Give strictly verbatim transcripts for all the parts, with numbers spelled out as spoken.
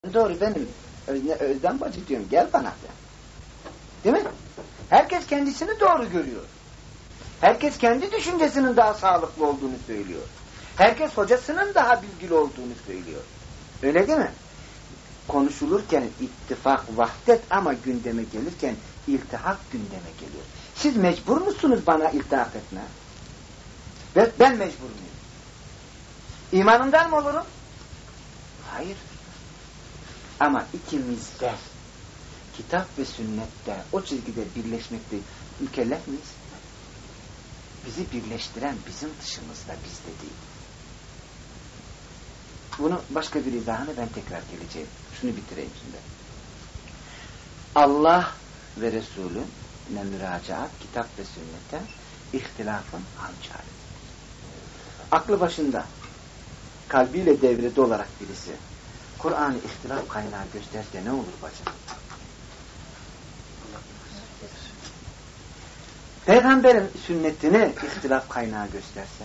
Doğru, benim Özden bacı diyorum, gel bana de. Değil mi? Herkes kendisini doğru görüyor. Herkes kendi düşüncesinin daha sağlıklı olduğunu söylüyor. Herkes hocasının daha bilgili olduğunu söylüyor. Öyle değil mi? Konuşulurken ittifak, vahdet ama gündeme gelirken iltihak gündeme geliyor. Siz mecbur musunuz bana iltihak etme? Ben, ben mecbur muyum? İmanımdan mı olurum? Hayır. Ama ikimiz de kitap ve sünnette o çizgide birleşmekte mükellef miyiz? Bizi birleştiren bizim dışımızda, bizde değil. Bunu başka bir izahını ben tekrar geleceğim. Şunu bitireyim şimdi. Allah ve Resulü'ne müracaat, kitap ve sünnete ihtilafın hançeri. Aklı başında, kalbiyle devrede olarak birisi Kur'an'ı ihtilaf kaynağı gösterse ne olur bacım? Peygamberin sünnetini ihtilaf kaynağı gösterse?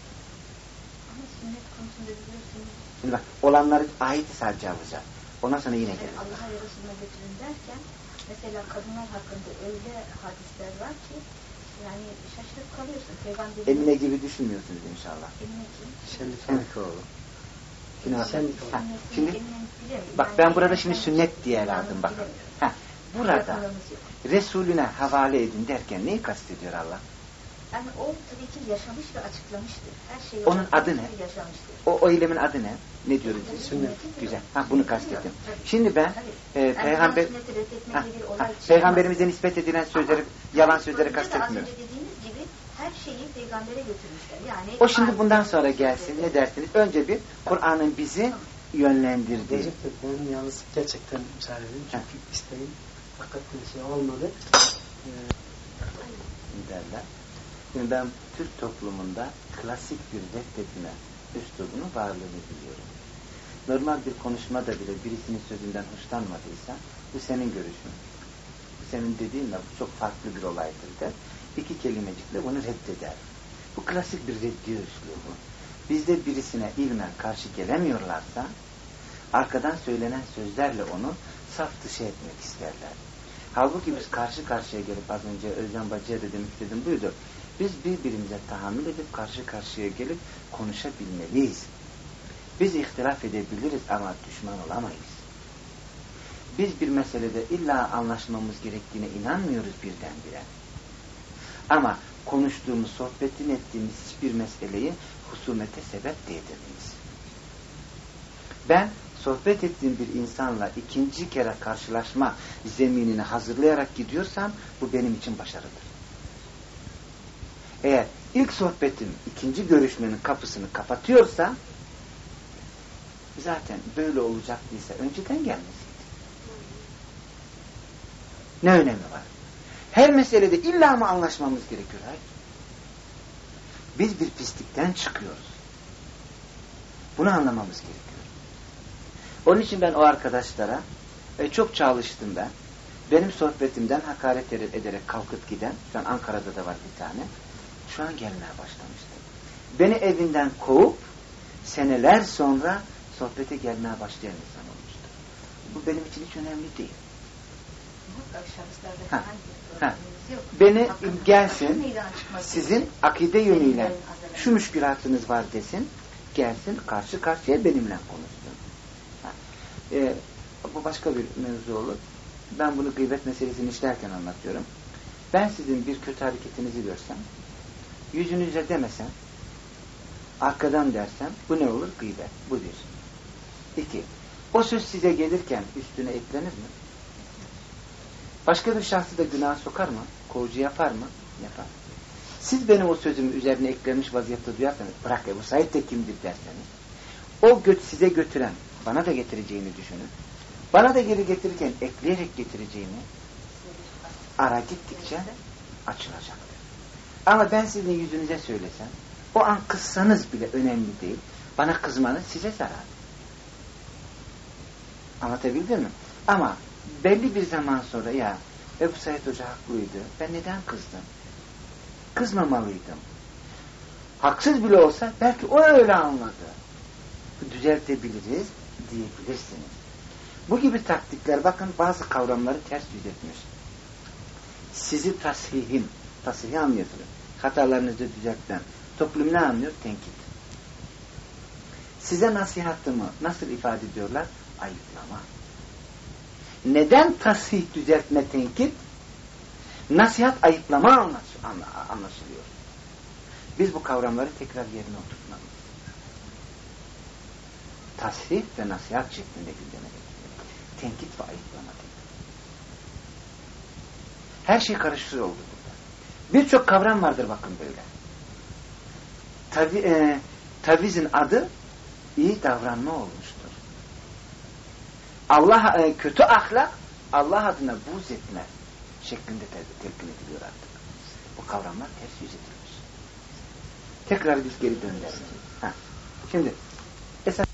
Ama sünnet konusunda biliyorsunuz. Şimdi bak, olanları ayet-i sadece alacağız. Ondan sonra yine gelir. Allah'a ve Resulüne götürün derken, mesela kadınlar hakkında öyle hadisler var ki, yani şaşırıp kalıyorsun. Peygamberin... Emine gibi düşünmüyorsunuz inşallah. Emine kim? Şenlikoğlu. Şimdi, Sen, ha, şimdi bak ben burada şimdi sünnet diye ele aldım bak. Ha, burada Resulüne havale edin derken neyi kastediyor Allah? Yani o tabii ki yaşamış ve açıklamıştır. Her şeyi onun adı ne? O, o eylemin adı ne? Ne diyoruz? Sünnet. Güzel. Ha, bunu kastettim. Şimdi ben e, yani peygamber ha, ha, peygamberimize nispet edilen sözleri, yalan sözleri kastetmiyorum. Dediğiniz gibi her şeyi peygambere götürmüşler. Yani o şimdi bundan sonra gelsin. Ne dersiniz? Önce bir Kur'an'ın bizi yönlendirdiği. Ben yalnız gerçekten müsaade edin. Çünkü isteğim hakikaten şey olmadı. Ee, derler. Şimdi ben Türk toplumunda klasik bir reddetme üslubunu varlığını biliyorum. Normal bir konuşmada bile birisinin sözünden hoşlanmadıysa bu senin görüşün. Bu senin dediğinle bu çok farklı bir olaydır der. İki kelimecikle onu reddeder. Bu klasik bir reddiye üslubu. Bizde birisine ilmen karşı gelemiyorlarsa arkadan söylenen sözlerle onu saf dışı etmek isterler. Halbuki biz karşı karşıya gelip az önce Özcan Bacı'ya da demek istedim buydu. Biz birbirimize tahammül edip karşı karşıya gelip konuşabilmeliyiz. Biz ihtilaf edebiliriz ama düşman olamayız. Biz bir meselede illa anlaşmamız gerektiğine inanmıyoruz birdenbire. Ama konuştuğumuz, sohbetini ettiğimiz hiçbir meseleyi husumete sebep de edemeyiz. Ben sohbet ettiğim bir insanla ikinci kere karşılaşma zeminini hazırlayarak gidiyorsam bu benim için başarıdır. Eğer ilk sohbetim ikinci görüşmenin kapısını kapatıyorsa zaten böyle olacaktıysa önceden gelmesiydi. Ne önemi var? Her meselede illa mı anlaşmamız gerekiyor? Hayır. Biz bir pislikten çıkıyoruz. Bunu anlamamız gerekiyor. Onun için ben o arkadaşlara e, çok çalıştım ben. Benim sohbetimden hakaret ederek kalkıp giden, şu an Ankara'da da var bir tane, şu an gelmeye başlamıştı. Beni evinden kovup seneler sonra sohbete gelmeye başlayan insan olmuştu. Bu benim için hiç önemli değil. Ha, ha. Beni gelsin, sizin akide yönüyle şu müşkülatınız var desin, gelsin karşı karşıya benimle konuşsun. Ha. E, bu başka bir mevzu olur. Ben bunu gıybet meselesini işlerken anlatıyorum. Ben sizin bir kötü hareketinizi görsem, yüzünüze demesem, arkadan dersem, bu ne olur? Gıybet. Bu bir. İki. O söz size gelirken üstüne eklenir mi? Başka bir şahsı da günaha sokar mı? Kovucu yapar mı? Yapar. Siz benim o sözümü üzerine eklenmiş vaziyette duyarsanız, bırak Ebu Said de kimdir derseniz, o göt size götüren, bana da getireceğini düşünün. Bana da geri getirirken ekleyerek getireceğini ara gittikçe açılacaktır. Ama ben sizin yüzünüze söylesem, o an kızsanız bile önemli değil. Bana kızmanız size zarar. Anlatabildim mi? Ama belli bir zaman sonra ya Ebu Said Hoca haklıydı. Ben neden kızdım? Kızmamalıydım. Haksız bile olsa belki o öyle anladı. Düzeltebiliriz diyebilirsiniz. Bu gibi taktikler bakın bazı kavramları ters yüz etmiş. Sizi tashihin, tasihi anlıyorsunuz. Hatalarınızı düzelten toplum ne anlıyor? Tenkit. Size nasihatımı nasıl ifade ediyorlar? Ayıplama. Neden tasih düzeltme tenkit? Nasihat ayıplama anlaşılıyor. Biz bu kavramları tekrar yerine oturtmalıyız. Tasih ve nasihat şeklinde gündeme getiriyor. Tenkit ve ayıplama. Her şey karıştırıyor oldu burada. Birçok kavram vardır bakın böyle. Tabi, e, tavizin adı iyi davranma olmuştur. Allah e, kötü ahlak Allah adına buğz etme şeklinde telkin ediliyor artık. Bu kavramlar ters yüz edilmiş. Tekrar biz geri dönelim. Ha. Şimdi esas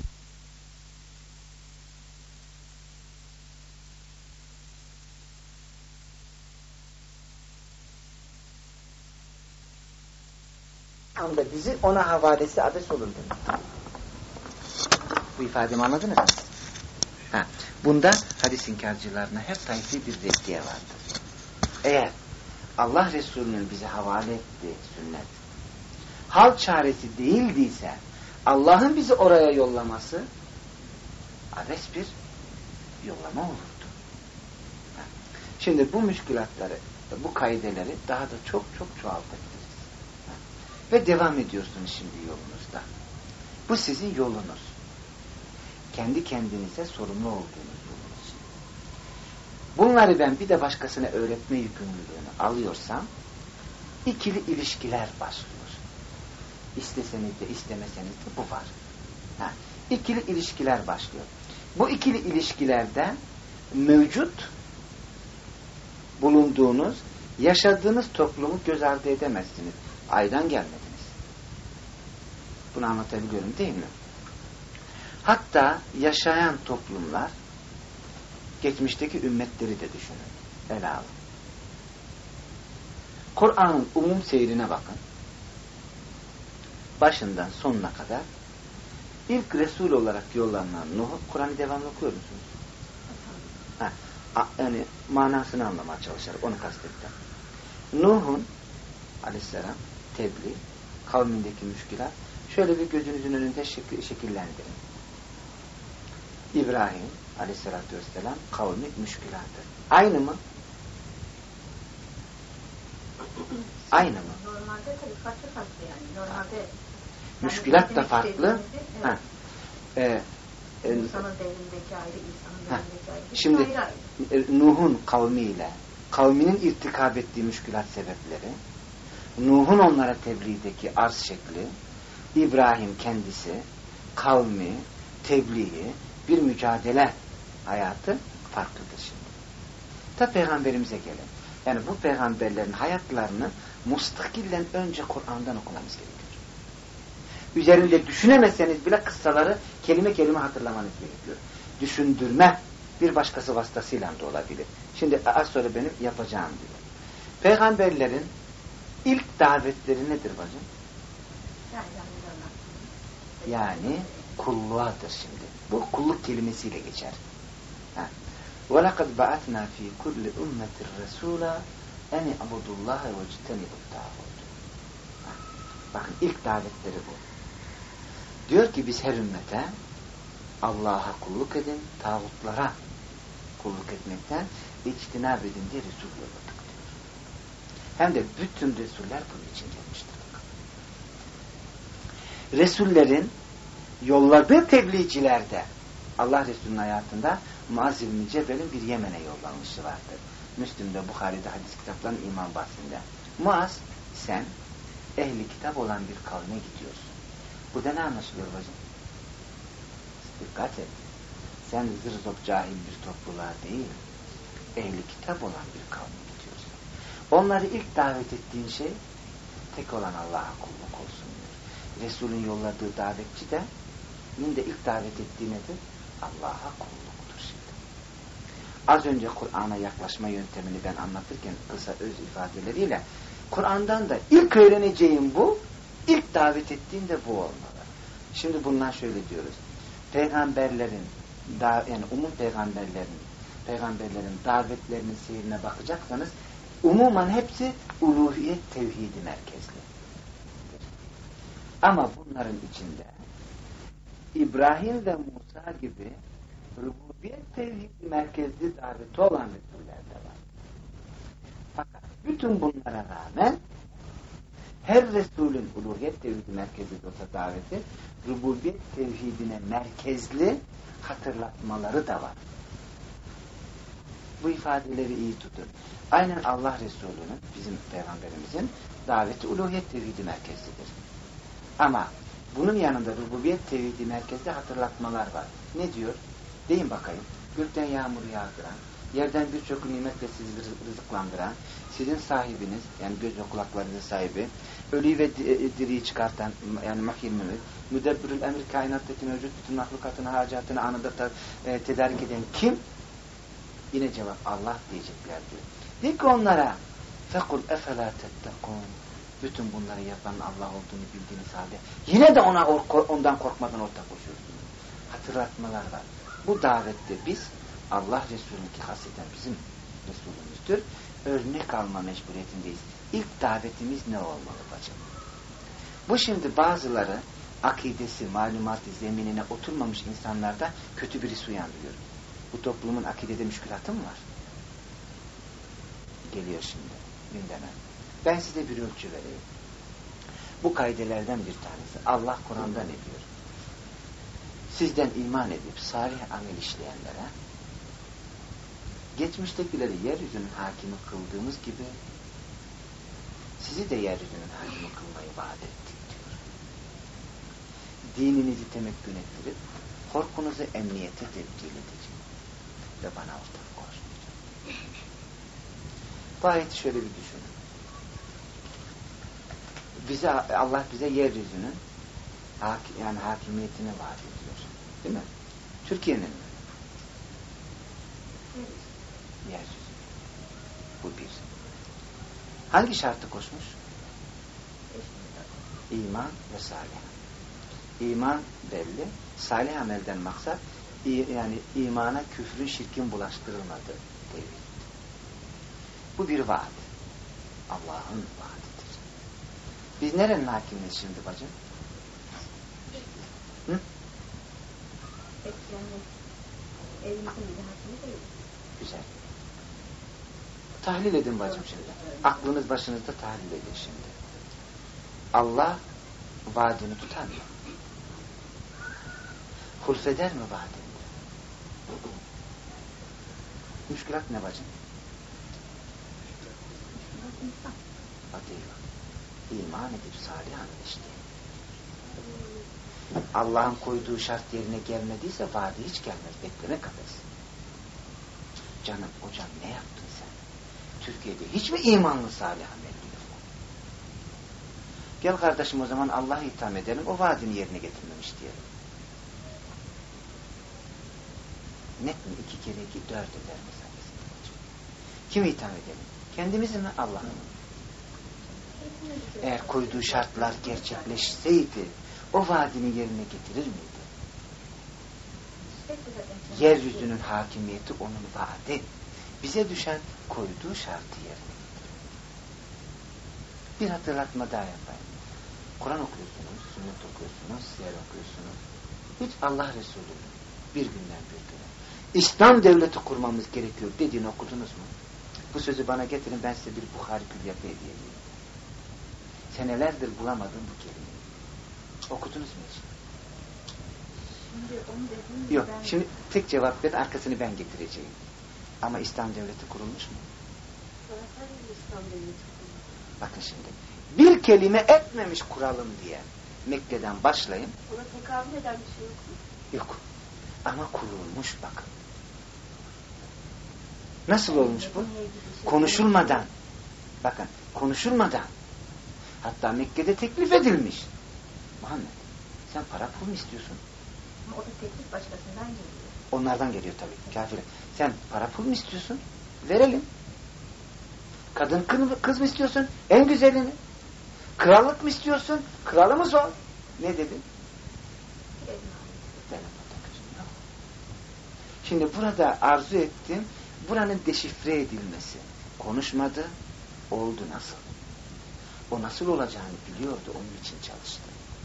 anda bizi ona havalesi abes olur demek. Bu ifademi anladınız mı? Ha. Bunda hadis inkarcılarına hep tayfi bir reddiye vardır. Eğer Allah Resulü'nün bize havale ettiği sünnet hal çaresi değildiyse Allah'ın bizi oraya yollaması abes bir yollama olurdu. Ha. Şimdi bu müşkülatları, bu kaideleri daha da çok çok çoğaltabiliriz. Ha. Ve devam ediyorsunuz şimdi yolunuzda. Bu sizin yolunuz. Kendi kendinize sorumlu olduğunuz yolunuz. Bunları ben bir de başkasına öğretme yükümlülüğünü alıyorsam ikili ilişkiler başlıyor. İsteseniz de istemeseniz de bu var. Ha. İkili ilişkiler başlıyor. Bu ikili ilişkilerde mevcut bulunduğunuz, yaşadığınız toplumu göz ardı edemezsiniz. Aydan gelmediniz. Bunu anlatabiliyorum değil mi? Hatta yaşayan toplumlar geçmişteki ümmetleri de düşünün. Ele alın. Kur'an'ın umum seyrine bakın. Başından sonuna kadar ilk Resul olarak yollanan Nuh'u Kur'an'ı devamlı okuyor musunuz? Ha, yani manasını anlamaya çalışarak onu kastettim. Nuh'un aleyhisselam tebliğ, kavmindeki müşkilat şöyle bir gözünüzün önünde şekil, şekillendirin. İbrahim aleyhissalatü vesselam kavmi müşkilattır. Aynı mı? Aynı mı? Normalde tabii farklı farklı yani. Normalde yani müşkilat da farklı. Evet. Ha. Ee, İnsanın devrindeki ayrı, insanın devrindeki ayrı. Şimdi ayrı ayrı. Nuh'un kavmiyle kavminin irtikab ettiği müşkilat sebepleri, Nuh'un onlara tebliğdeki arz şekli, İbrahim kendisi, kavmi, tebliği, bir mücadele hayatı farklıdır şimdi. Ta peygamberimize gelin. Yani bu peygamberlerin hayatlarını mustakillen önce Kur'an'dan okumamız gerekiyor. Üzerinde düşünemezseniz bile kıssaları kelime kelime hatırlamanız gerekiyor. Düşündürme bir başkası vasıtasıyla da olabilir. Şimdi az sonra benim yapacağım diyor. Peygamberlerin ilk davetleri nedir bacım? Yani kulluğadır şimdi. Bu kulluk kelimesiyle geçer. وَلَقَدْ بَعَثْنَا ف۪ي كُلِّ اُمَّةِ الرَّسُولَ اَنِ عَبُدُ اللّٰهَ وَاجْتَنِبُ الطَّاغُوتَ. Bakın ilk davetleri bu. Diyor ki biz her ümmete Allah'a kulluk edin, tağutlara kulluk etmekten içtinab edin diye Resul yolladık diyor. Hem de bütün Resuller bunun için gelmiştir. Resullerin yolladığı tebliğcilerde Allah Resulü'nün hayatında Muaz İbn-i Cebel'in bir Yemen'e yollanmışı vardır. Müslüm'de, Bukhari'de, hadis kitaplarının iman bahsinde. Muaz, sen ehli kitap olan bir kavme gidiyorsun. Bu da ne anlaşılıyor bacım? Dikkat et. Sen zırzop cahil bir topluluğa değil, ehli kitap olan bir kavme gidiyorsun. Onları ilk davet ettiğin şey tek olan Allah'a kulluk olsun diyor. Resul'ün yolladığı davetçi de yine de ilk davet ettiği nedir? Allah'a kulluktur şimdi. Az önce Kur'an'a yaklaşma yöntemini ben anlatırken kısa öz ifadeleriyle Kur'an'dan da ilk öğreneceğim bu, ilk davet ettiğim de bu olmalı. Şimdi bundan şöyle diyoruz. Peygamberlerin da, yani umum peygamberlerin peygamberlerin davetlerinin seyrine bakacaksanız umuman hepsi uluhiyet tevhidi merkezli. Ama bunların içinde İbrahim ve Musa gibi rububiyet tevhidi merkezli daveti olan Resuller de var. Fakat bütün bunlara rağmen her Resulün uluhiyet tevhidi merkezli olsa daveti, rububiyet tevhidine merkezli hatırlatmaları da var. Bu ifadeleri iyi tutun. Aynen Allah Resulü'nün, bizim Peygamberimizin daveti uluhiyet tevhidi merkezlidir. Ama bunun yanında rububiyet tevhidi merkezli hatırlatmalar var. Ne diyor? Deyin bakayım. Gökten yağmur yağdıran, yerden birçok nimetle sizi rızıklandıran, sizin sahibiniz, yani göz ve kulaklarınızın sahibi, ölüyü ve diriyi çıkartan, yani mahil mümid, müdebbirül emir kainattaki mevcut bütün mahlukatın hacatını anında ta, e, tedarik eden kim? Yine cevap Allah diyecekler diyor. De ki onlara فَقُلْ اَفَلَا تَتَّقُونَ bütün bunları yapan Allah olduğunu bildiğiniz halde yine de ona ondan korkmadan ortak koşuyorsunuz. Hatırlatmalar var. Bu davette biz Allah Resulü'nün ki hasreten bizim Resulümüzdür. Örnek alma mecburiyetindeyiz. İlk davetimiz ne olmalı bacım? Bu şimdi bazıları akidesi, malumatı zeminine oturmamış insanlarda kötü birisi uyandırıyor. Bu toplumun akidede müşkülatı mı var? Geliyor şimdi gündeme. Ben size bir ölçü vereyim. Bu kaidelerden bir tanesi. Allah Kur'an'da ne diyor? Sizden iman edip salih amel işleyenlere geçmiştekileri yeryüzünün hakimi kıldığımız gibi sizi de yeryüzünün hakimi kılmayı vaat ettik diyor. Dininizi temekkün ettirip korkunuzu emniyete tebdil edeceğim ve bana ortak koşmayacağım. Bu ayeti şöyle bir düşünün. Bize, Allah bize yeryüzünün haki, yani hakimiyetini vaat ediyor. Değil mi? Türkiye'nin mi? Yeryüzü. Bu bir. Hangi şartı koşmuş? İman ve salih. İman belli. Salih amelden maksat yani imana küfrün, şirkin bulaştırılmadı. Tevhid. Bu bir vaat. Allah'ın vaadidir. Biz nerenin hakimiyiz şimdi bacım? Hı? Yani evimizin bir hakimi değil. Güzel. Tahlil edin bacım şimdi. Aklınız başınızda tahlil edin şimdi. Allah vaadini tutar mı? Hulfeder mi vaadini? Müşkülat ne bacım? Hadi iman edip salih amel işleyin. Allah'ın koyduğu şart yerine gelmediyse vaadi hiç gelmez. Bekleme kafası. Canım hocam ne yaptın sen? Türkiye'de hiç mi imanlı salih amelli yok? Gel kardeşim o zaman Allah'a itham edelim. O vaadini yerine getirmemiş diyelim. Net mi? İki kere iki dört eder mesela. Kimi itham edelim? Kendimizi mi? Allah'ı mı? Eğer koyduğu şartlar gerçekleşseydi o vaadini yerine getirir miydi? Yeryüzünün hakimiyeti onun vaadi. Bize düşen koyduğu şartı yerine getirir. Bir hatırlatma daha yapayım. Kur'an okuyorsunuz, sünnet okuyorsunuz, siyer okuyorsunuz. Hiç Allah Resulü'nün bir günden bir güne İslam devleti kurmamız gerekiyor dediğini okudunuz mu? Bu sözü bana getirin, ben size bir Buhari külliyatı hediye edeyim. Senelerdir bulamadım bu kelimeyi. Okudunuz mu hiç? Şimdi onu dediğim Yok, ben... şimdi tek cevap verin, arkasını ben getireceğim. Ama İslam devleti kurulmuş mu? İslam devleti kurulmuş. Bakın şimdi, bir kelime etmemiş kuralım diye Mekke'den başlayın. Ona tekabül eden bir şey yok mu? Yok. Ama kurulmuş bakın. Nasıl olmuş bu? Konuşulmadan. Bakın, konuşulmadan. Hatta Mekke'de teklif edilmiş. Muhammed, sen para pul mu istiyorsun? O da teklif başkasından geliyor. Onlardan geliyor tabii, kafir. Sen para pul mu istiyorsun? Verelim. Kadın kız mı istiyorsun? En güzelini. Krallık mı istiyorsun? Kralımız o. Ne dedin? Benim Şimdi burada arzu ettim, buranın deşifre edilmesi. Konuşmadı, oldu nasıl? O nasıl olacağını biliyordu, onun için çalıştı.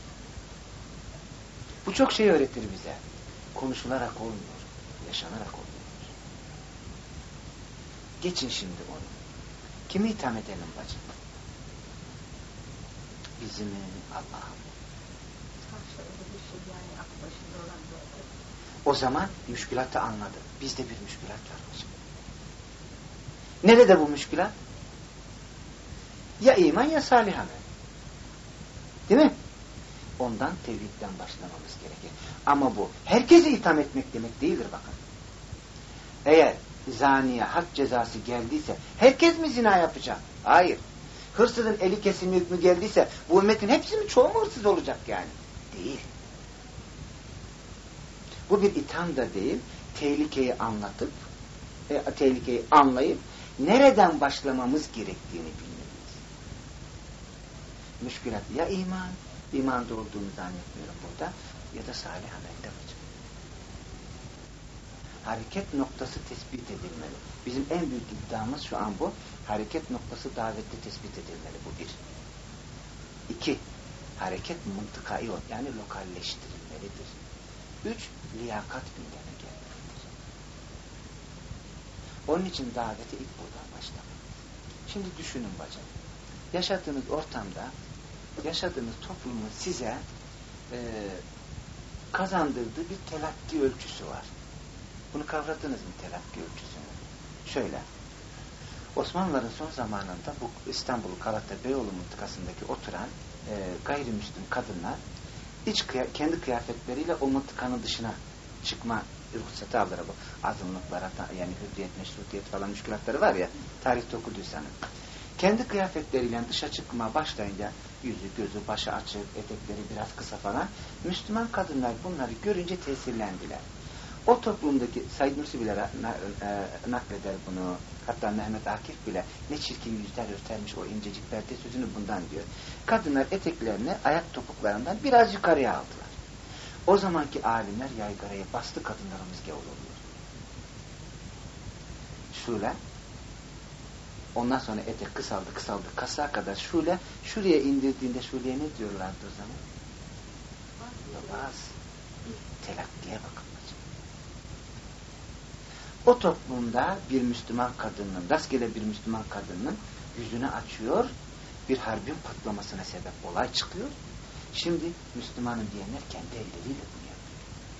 Bu çok şey öğretir bize. Konuşularak olmuyor, yaşanarak oluyor. Geçin şimdi onu. Kimi itham edelim bacım? Bizi mi, Allah'ım? O zaman müşkülatı anladı. Bizde bir müşkülat var bacım. Nerede bu müşkülat? Ya iman ya salih amel. Değil mi? Ondan tevhidden başlamamız gerekir. Ama bu herkesi itham etmek demek değildir bakın. Eğer zaniye hak cezası geldiyse herkes mi zina yapacak? Hayır. Hırsızın eli kesilme hükmü geldiyse bu ümmetin hepsi mi, çoğu mu hırsız olacak yani? Değil. Bu bir itham da değil. Tehlikeyi anlatıp e, tehlikeyi anlayıp nereden başlamamız gerektiğini bilmeliyiz. Müşkülat ya iman, imanda olduğunu zannetmiyorum burada, ya da salih amelde hocam. Hareket noktası tespit edilmeli. Bizim en büyük iddiamız şu an bu. Hareket noktası davette tespit edilmeli. Bu bir. İki, hareket mıntıkai yani lokalleştirilmelidir. Üç, liyakat gündeme gelmelidir. Onun için davete ilk buradan başlamak. Şimdi düşünün bacım. Yaşadığınız ortamda, yaşadığınız toplumun size e, kazandırdığı bir telakki ölçüsü var. Bunu kavradınız mı telakki ölçüsünü? Şöyle. Osmanlıların son zamanında bu İstanbul Galata Beyoğlu mıntıkasındaki oturan e, gayrimüslim kadınlar iç kıya, kendi kıyafetleriyle o mıntıkanın dışına çıkma ruhsatı alır bu. Azınlıklara yani hürriyet, meşrutiyet falan müşkülatları var ya, tarihte okuduysanız. Kendi kıyafetleriyle dışa çıkmaya başlayınca yüzü, gözü, başı açık, etekleri biraz kısa falan, Müslüman kadınlar bunları görünce tesirlendiler. O toplumdaki Said Nursi bile nakleder bunu. Hatta Mehmet Akif bile ne çirkin yüzler örtermiş o incecik perde sözünü bundan diyor. Kadınlar eteklerini ayak topuklarından biraz yukarıya aldılar. O zamanki alimler yaygaraya bastı, kadınlarımız gavur oluyor. Şöyle. Ondan sonra etek kısaldı kısaldı kasa kadar şöyle şuraya indirdiğinde şuraya ne diyorlardı o zaman? Baz. Telakkiye bakın. O toplumda bir Müslüman kadının, rastgele bir Müslüman kadının yüzünü açıyor, bir harbin patlamasına sebep olay çıkıyor. Şimdi Müslümanım diyenler kendi elleriyle bunu yapıyor.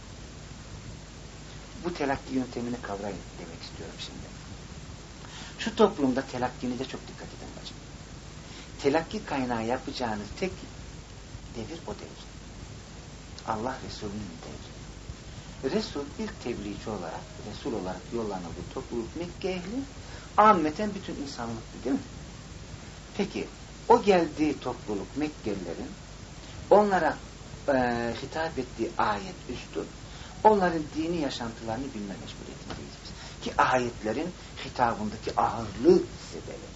Bu telakki yöntemini kavrayın demek istiyorum şimdi. Şu toplumda telakkinize çok dikkat edin bacım. Telakki kaynağı yapacağınız tek devir o devir. Allah Resulü'nün devri. Resul ilk tebliğci olarak, Resul olarak yollanıldığı topluluk Mekke ehli, ammeten bütün insanlıktı değil mi? Peki, o geldiği topluluk Mekkelilerin onlara e, hitap ettiği ayet üstün, onların dini yaşantılarını bilme mecburiyetindeyiz biz. Ki ayetlerin hitabındaki ağırlığı hissedelim.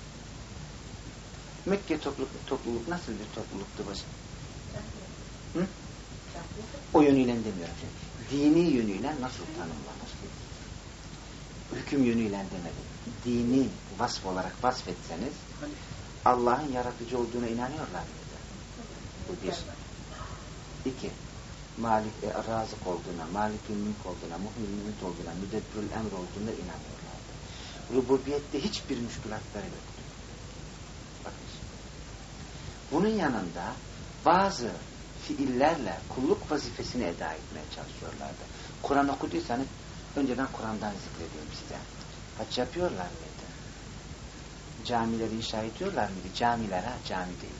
Mekke topluluk, topluluk nasıl bir topluluktu bacım? Hı? O yönüyle demiyorum. Dini yönüyle nasıl tanımlanır? Hüküm yönüyle demedim. Dini vasf olarak vasfetseniz Allah'ın yaratıcı olduğuna inanıyorlar mıydı? Bu bir. İki. Malik, e, razık olduğuna, Malik-ül mülk olduğuna, muhil mülk olduğuna, müdebbirül emr olduğuna inanıyorlardı. Rububiyette hiçbir müşkülatları yoktu. Bakın. Bunun yanında bazı fiillerle kulluk vazifesini eda etmeye çalışıyorlardı. Kur'an okuduysanız önceden Kur'an'dan zikredeyim size. Hac yapıyorlar mıydı? Camileri inşa ediyorlar mıydı? Camiler ha, cami değil.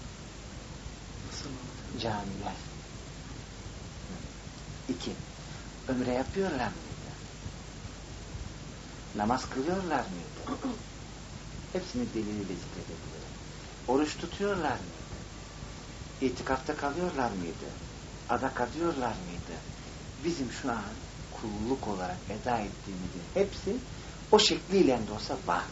Camiler. İki. Ömre yapıyorlar mıydı? Namaz kılıyorlar mıydı? Hepsini deliliyle zikredebilirim. Oruç tutuyorlar mıydı? İtikafta kalıyorlar mıydı? Adak adıyorlar mıydı? Bizim şu an kulluk olarak eda ettiğimizin hepsi o şekliyle de olsa vardı.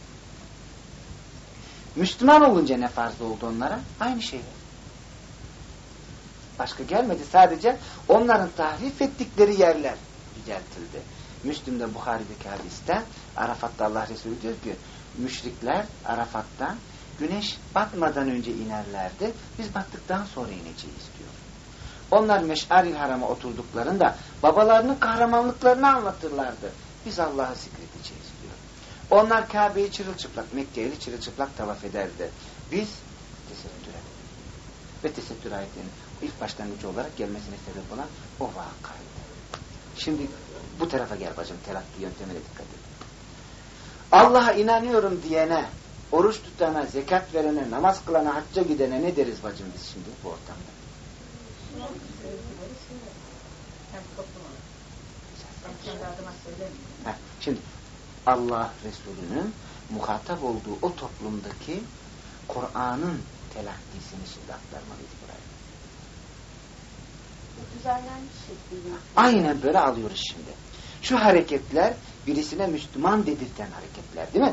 Müslüman olunca ne farz oldu onlara? Aynı şey. Başka gelmedi. Sadece onların tahrif ettikleri yerler düzeltildi. Müslüm'de, Buhari'deki hadiste Arafat'ta Allah Resulü diyor ki müşrikler Arafat'ta güneş batmadan önce inerlerdi. Biz battıktan sonra ineceğiz diyor. Onlar Meş'aril Haram'a oturduklarında babalarının kahramanlıklarını anlatırlardı. Biz Allah'ı zikredeceğiz diyor. Onlar Kabe'yi çırılçıplak, Mekke'yi çırılçıplak tavaf ederdi. Biz tesettür edelim. Ve tesettür ayetlerinin ilk başlangıcı olarak gelmesine sebep olan o vakaydı. Şimdi bu tarafa gel bacım, telakki yöntemine dikkat et. Allah'a inanıyorum diyene, oruç tutana, zekat verene, namaz kılana, hacca gidene ne deriz bacım biz şimdi bu ortamda? Heh, şimdi Allah Resulü'nün muhatap olduğu o toplumdaki Kur'an'ın telakkisini şimdi aktarmalıyız buraya. Düzenlenmiş şekilde. Aynen böyle alıyoruz şimdi. Şu hareketler birisine Müslüman dedirten hareketler değil mi?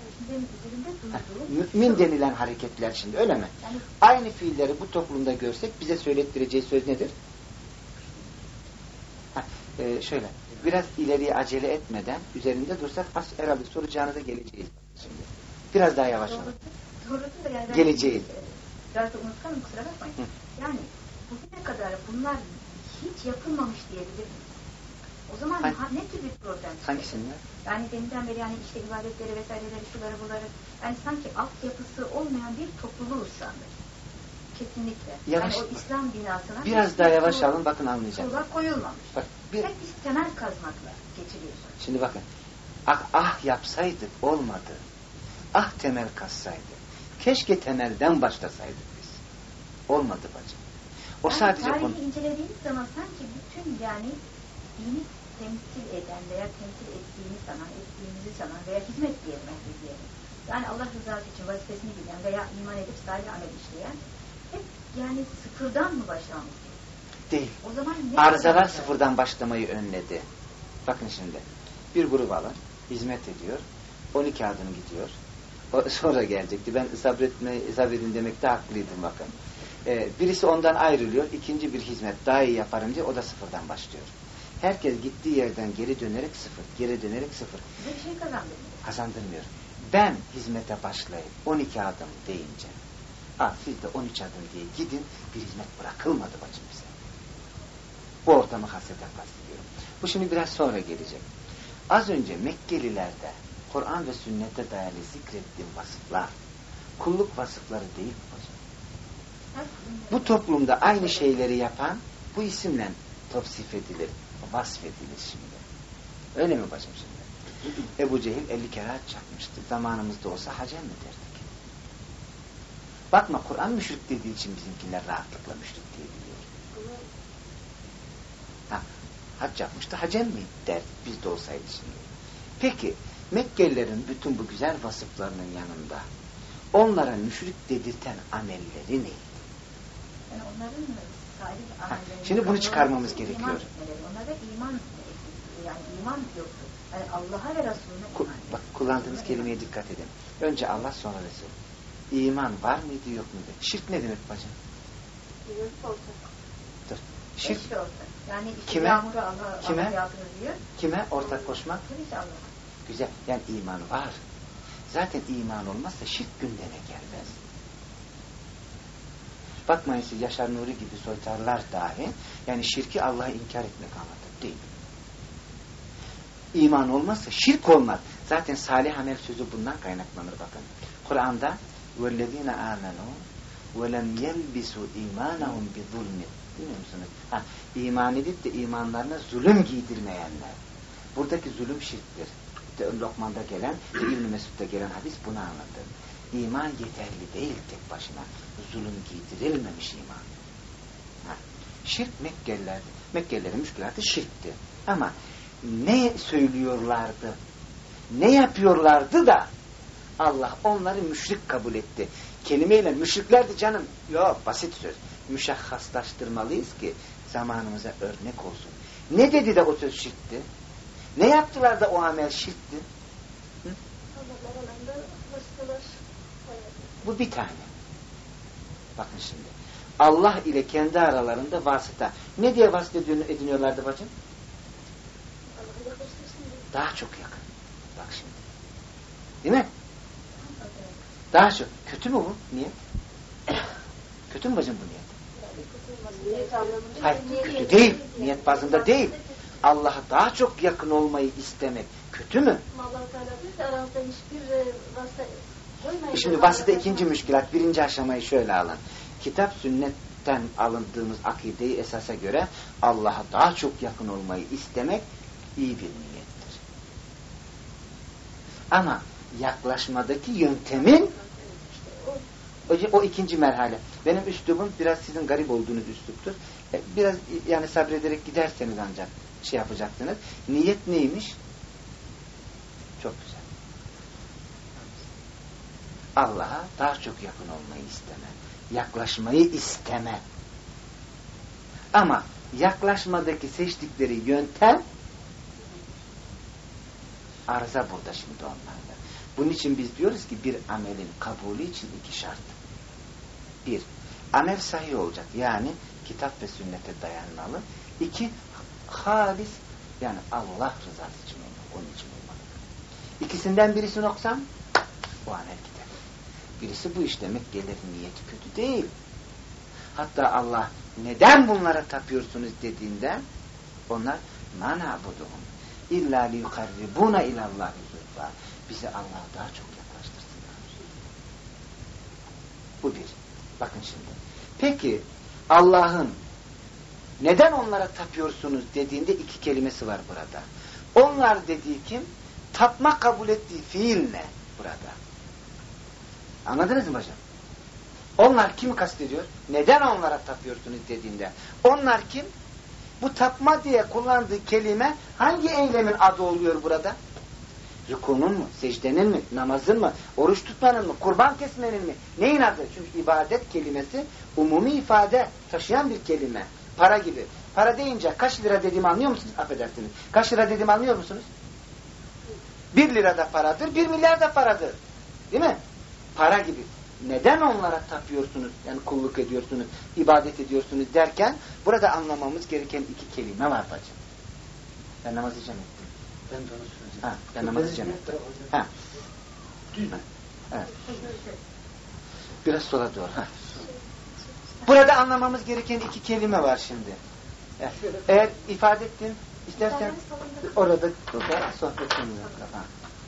Heh, mümin denilen hareketler şimdi öyle mi? Yani, aynı fiilleri bu toplumda görsek bize söylettireceği söz nedir? Heh, e, şöyle biraz ileriye acele etmeden üzerinde dursak herhalde soracağınıza geleceğiz şimdi. Biraz daha yavaş olun. Yani geleceğiz. Biraz da unutkanım, kusura bakmayın. Hı. Yani bugüne kadar bunlar hiç yapılmamış diyebilir miyiz? O zaman ha, ne tür bir problem? Hangisinde? Yani deminden beri yani işte ibadetleri vesaireleri, şuları buları, yani sanki altyapısı olmayan bir topluluğuz sanırım. Kesinlikle. Yavaş, yani o İslam binasına biraz daha yavaş alın, bakın anlayacağım. Tuğla koyulmamış. Bak, bir... Tek bir temel kazmakla geçiriyorsun. Şimdi bakın, ah, ah yapsaydık olmadı. Ah temel kazsaydı. Keşke temelden başlasaydık biz. Olmadı bacım. O yani sadece tarihi konu... incelediğiniz zaman sanki bütün yani dini temsil eden veya temsil ettiğini sanan, ettiğimizi sanan veya hizmet diyelim, diyelim. Yani Allah rızası için vazifesini bilen veya iman edip salih amel işleyen hep yani sıfırdan mı başlamış? Değil. O zaman ne arızalar sıfırdan başlamayı önledi. Bakın şimdi. Bir grup alın, hizmet ediyor. on iki adım gidiyor. O sonra gelecekti. Ben sabretme, sabredin demekte haklıydım bakın. Ee, birisi ondan ayrılıyor. İkinci bir hizmet daha iyi yaparım diye o da sıfırdan başlıyor. Herkes gittiği yerden geri dönerek sıfır, geri dönerek sıfır. Bir şey kazandırmıyor. Kazandırmıyor. Ben hizmete başlayıp on iki adım deyince, ha siz de on üç adım diye gidin, bir hizmet bırakılmadı bacım bize. Bu ortamı hasreten kastediyorum. Bu şimdi biraz sonra gelecek. Az önce Mekkelilerde Kur'an ve sünnete dayalı zikrettiğim vasıflar, kulluk vasıfları değil mi bacım? Bu toplumda aynı şeyleri yapan bu isimle tavsif edilir, vasfedilir şimdi. Öyle mi bacım şimdi? Ebu Cehil elli kere hac yapmıştı. Zamanımızda olsa hacem mi derdik? Bakma Kur'an müşrik dediği için bizimkiler rahatlıkla müşrik diyebiliyor. Ha, hac yapmıştı, hacem mi derdik biz de olsaydı şimdi. Peki Mekkelilerin bütün bu güzel vasıflarının yanında onlara müşrik dedirten amelleri neydi? Yani onların salih amelleri. Şimdi bunu çıkarmamız gerekiyor. İman, onlarda iman yani iman yoktu. Yani Allah'a ve Resulüne Ku, iman. Bak kullandığınız kelimeye dikkat edin. Önce Allah sonra Resul. İman var mıydı yok muydu? Şirk ne demek bacım? Dur. Şirk. Yani işte kime? Allah, kime? Allah diyor. Kime ortak koşmak? Tabii ki Allah. Güzel. Yani iman var. Zaten iman olmazsa şirk gündeme gelmez. Bakmayın siz Yaşar Nuri gibi soytarlar dahi yani şirki Allah'a inkar etmek anlatır değil. İman olmazsa şirk olmaz. Zaten salih amel sözü bundan kaynaklanır bakın. Kur'an'da وَالَّذ۪ينَ آمَنُوا وَلَمْ يَلْبِسُوا اِيمَانَهُمْ بِظُلْمٍ biliyor musunuz? Ha, iman edip de imanlarına zulüm giydirmeyenler. Buradaki zulüm şirktir. Lokman'da gelen, İbn-i Mesud'da gelen hadis bunu anlatır. İman yeterli değil tek başına. Zulüm giydirilmemiş iman. Ha. Şirk Mekkelilerdi. Mekkelilerin müşkülatı şirkti. Ama ne söylüyorlardı? Ne yapıyorlardı da Allah onları müşrik kabul etti. Kelimeyle müşriklerdi canım. Yok basit söz. Müşahhaslaştırmalıyız ki zamanımıza örnek olsun. Ne dedi de o söz şirkti? Ne yaptılar da o amel şirkti? Hı? Bu bir tane. Bakın şimdi. Allah ile kendi aralarında vasıta. Ne diye vasıta ediniyorlardı bacım? daha çok yakın. Bak şimdi. Değil mi? Daha çok. Kötü mü bu niyet? Kötü mü bacım bu niyet? Hayır, kötü değil. Niyet bazında değil. Allah'a daha çok yakın olmayı istemek kötü mü? Şimdi vasıta ikinci müşkilat. Birinci aşamayı şöyle alın. Kitap sünnetten alındığımız akideyi esasa göre Allah'a daha çok yakın olmayı istemek iyi bir niyettir. Ama yaklaşmadaki yöntemin o, o ikinci merhale. Benim üslubum biraz sizin garip olduğunuz üsluptur. Biraz yani sabrederek giderseniz ancak şey yapacaksınız. Niyet neymiş? Çok güzel. Allah'a daha çok yakın olmayı isteme. Yaklaşmayı isteme. Ama yaklaşmadaki seçtikleri yöntem arıza burada şimdi onlarda. Bunun için biz diyoruz ki bir amelin kabulü için iki şart. Bir, amel sahih olacak. Yani kitap ve sünnete dayanmalı. İki, halis yani Allah rızası için olmalı. Onun için olmalı. İkisinden birisi noksan o amel gider. Birisi bu iş demek gelir niyeti kötü değil. Hatta Allah neden bunlara tapıyorsunuz dediğinde onlar ma na'buduhum illa liyukarribuna ilallahi zulfa. Bizi Allah'a daha çok yaklaştırsınlar. Bu bir. Bakın şimdi. Peki Allah'ın neden onlara tapıyorsunuz dediğinde iki kelimesi var burada. Onlar dediği kim? Tapma kabul ettiği fiil ne burada? Anladınız mı hocam? Onlar kimi kastediyor? Neden onlara tapıyorsunuz dediğinde? Onlar kim? Bu tapma diye kullandığı kelime hangi eylemin adı oluyor burada? Rükunun mu? Secdenin mi? Namazın mı? Oruç tutmanın mı? Kurban kesmenin mi? Neyin adı? Çünkü ibadet kelimesi umumi ifade taşıyan bir kelime. Para gibi. Para deyince kaç lira dediğimi anlıyor musunuz? Affedersiniz. Kaç lira dediğimi anlıyor musunuz? Bir lira da paradır, bir milyar da paradır. Değil mi? Para gibi. Neden onlara tapıyorsunuz? Yani kulluk ediyorsunuz, ibadet ediyorsunuz derken burada anlamamız gereken iki kelime var bacım. Ben namaz icam ettim. Ben de onu söyleyeceğim. Ha, ben namaz icam ettim. Ha. Evet. Biraz sola doğru. Ha. Burada anlamamız gereken iki kelime var şimdi. Evet. Eğer ifade ettin, istersen orada orada sohbet ediyoruz. Ha.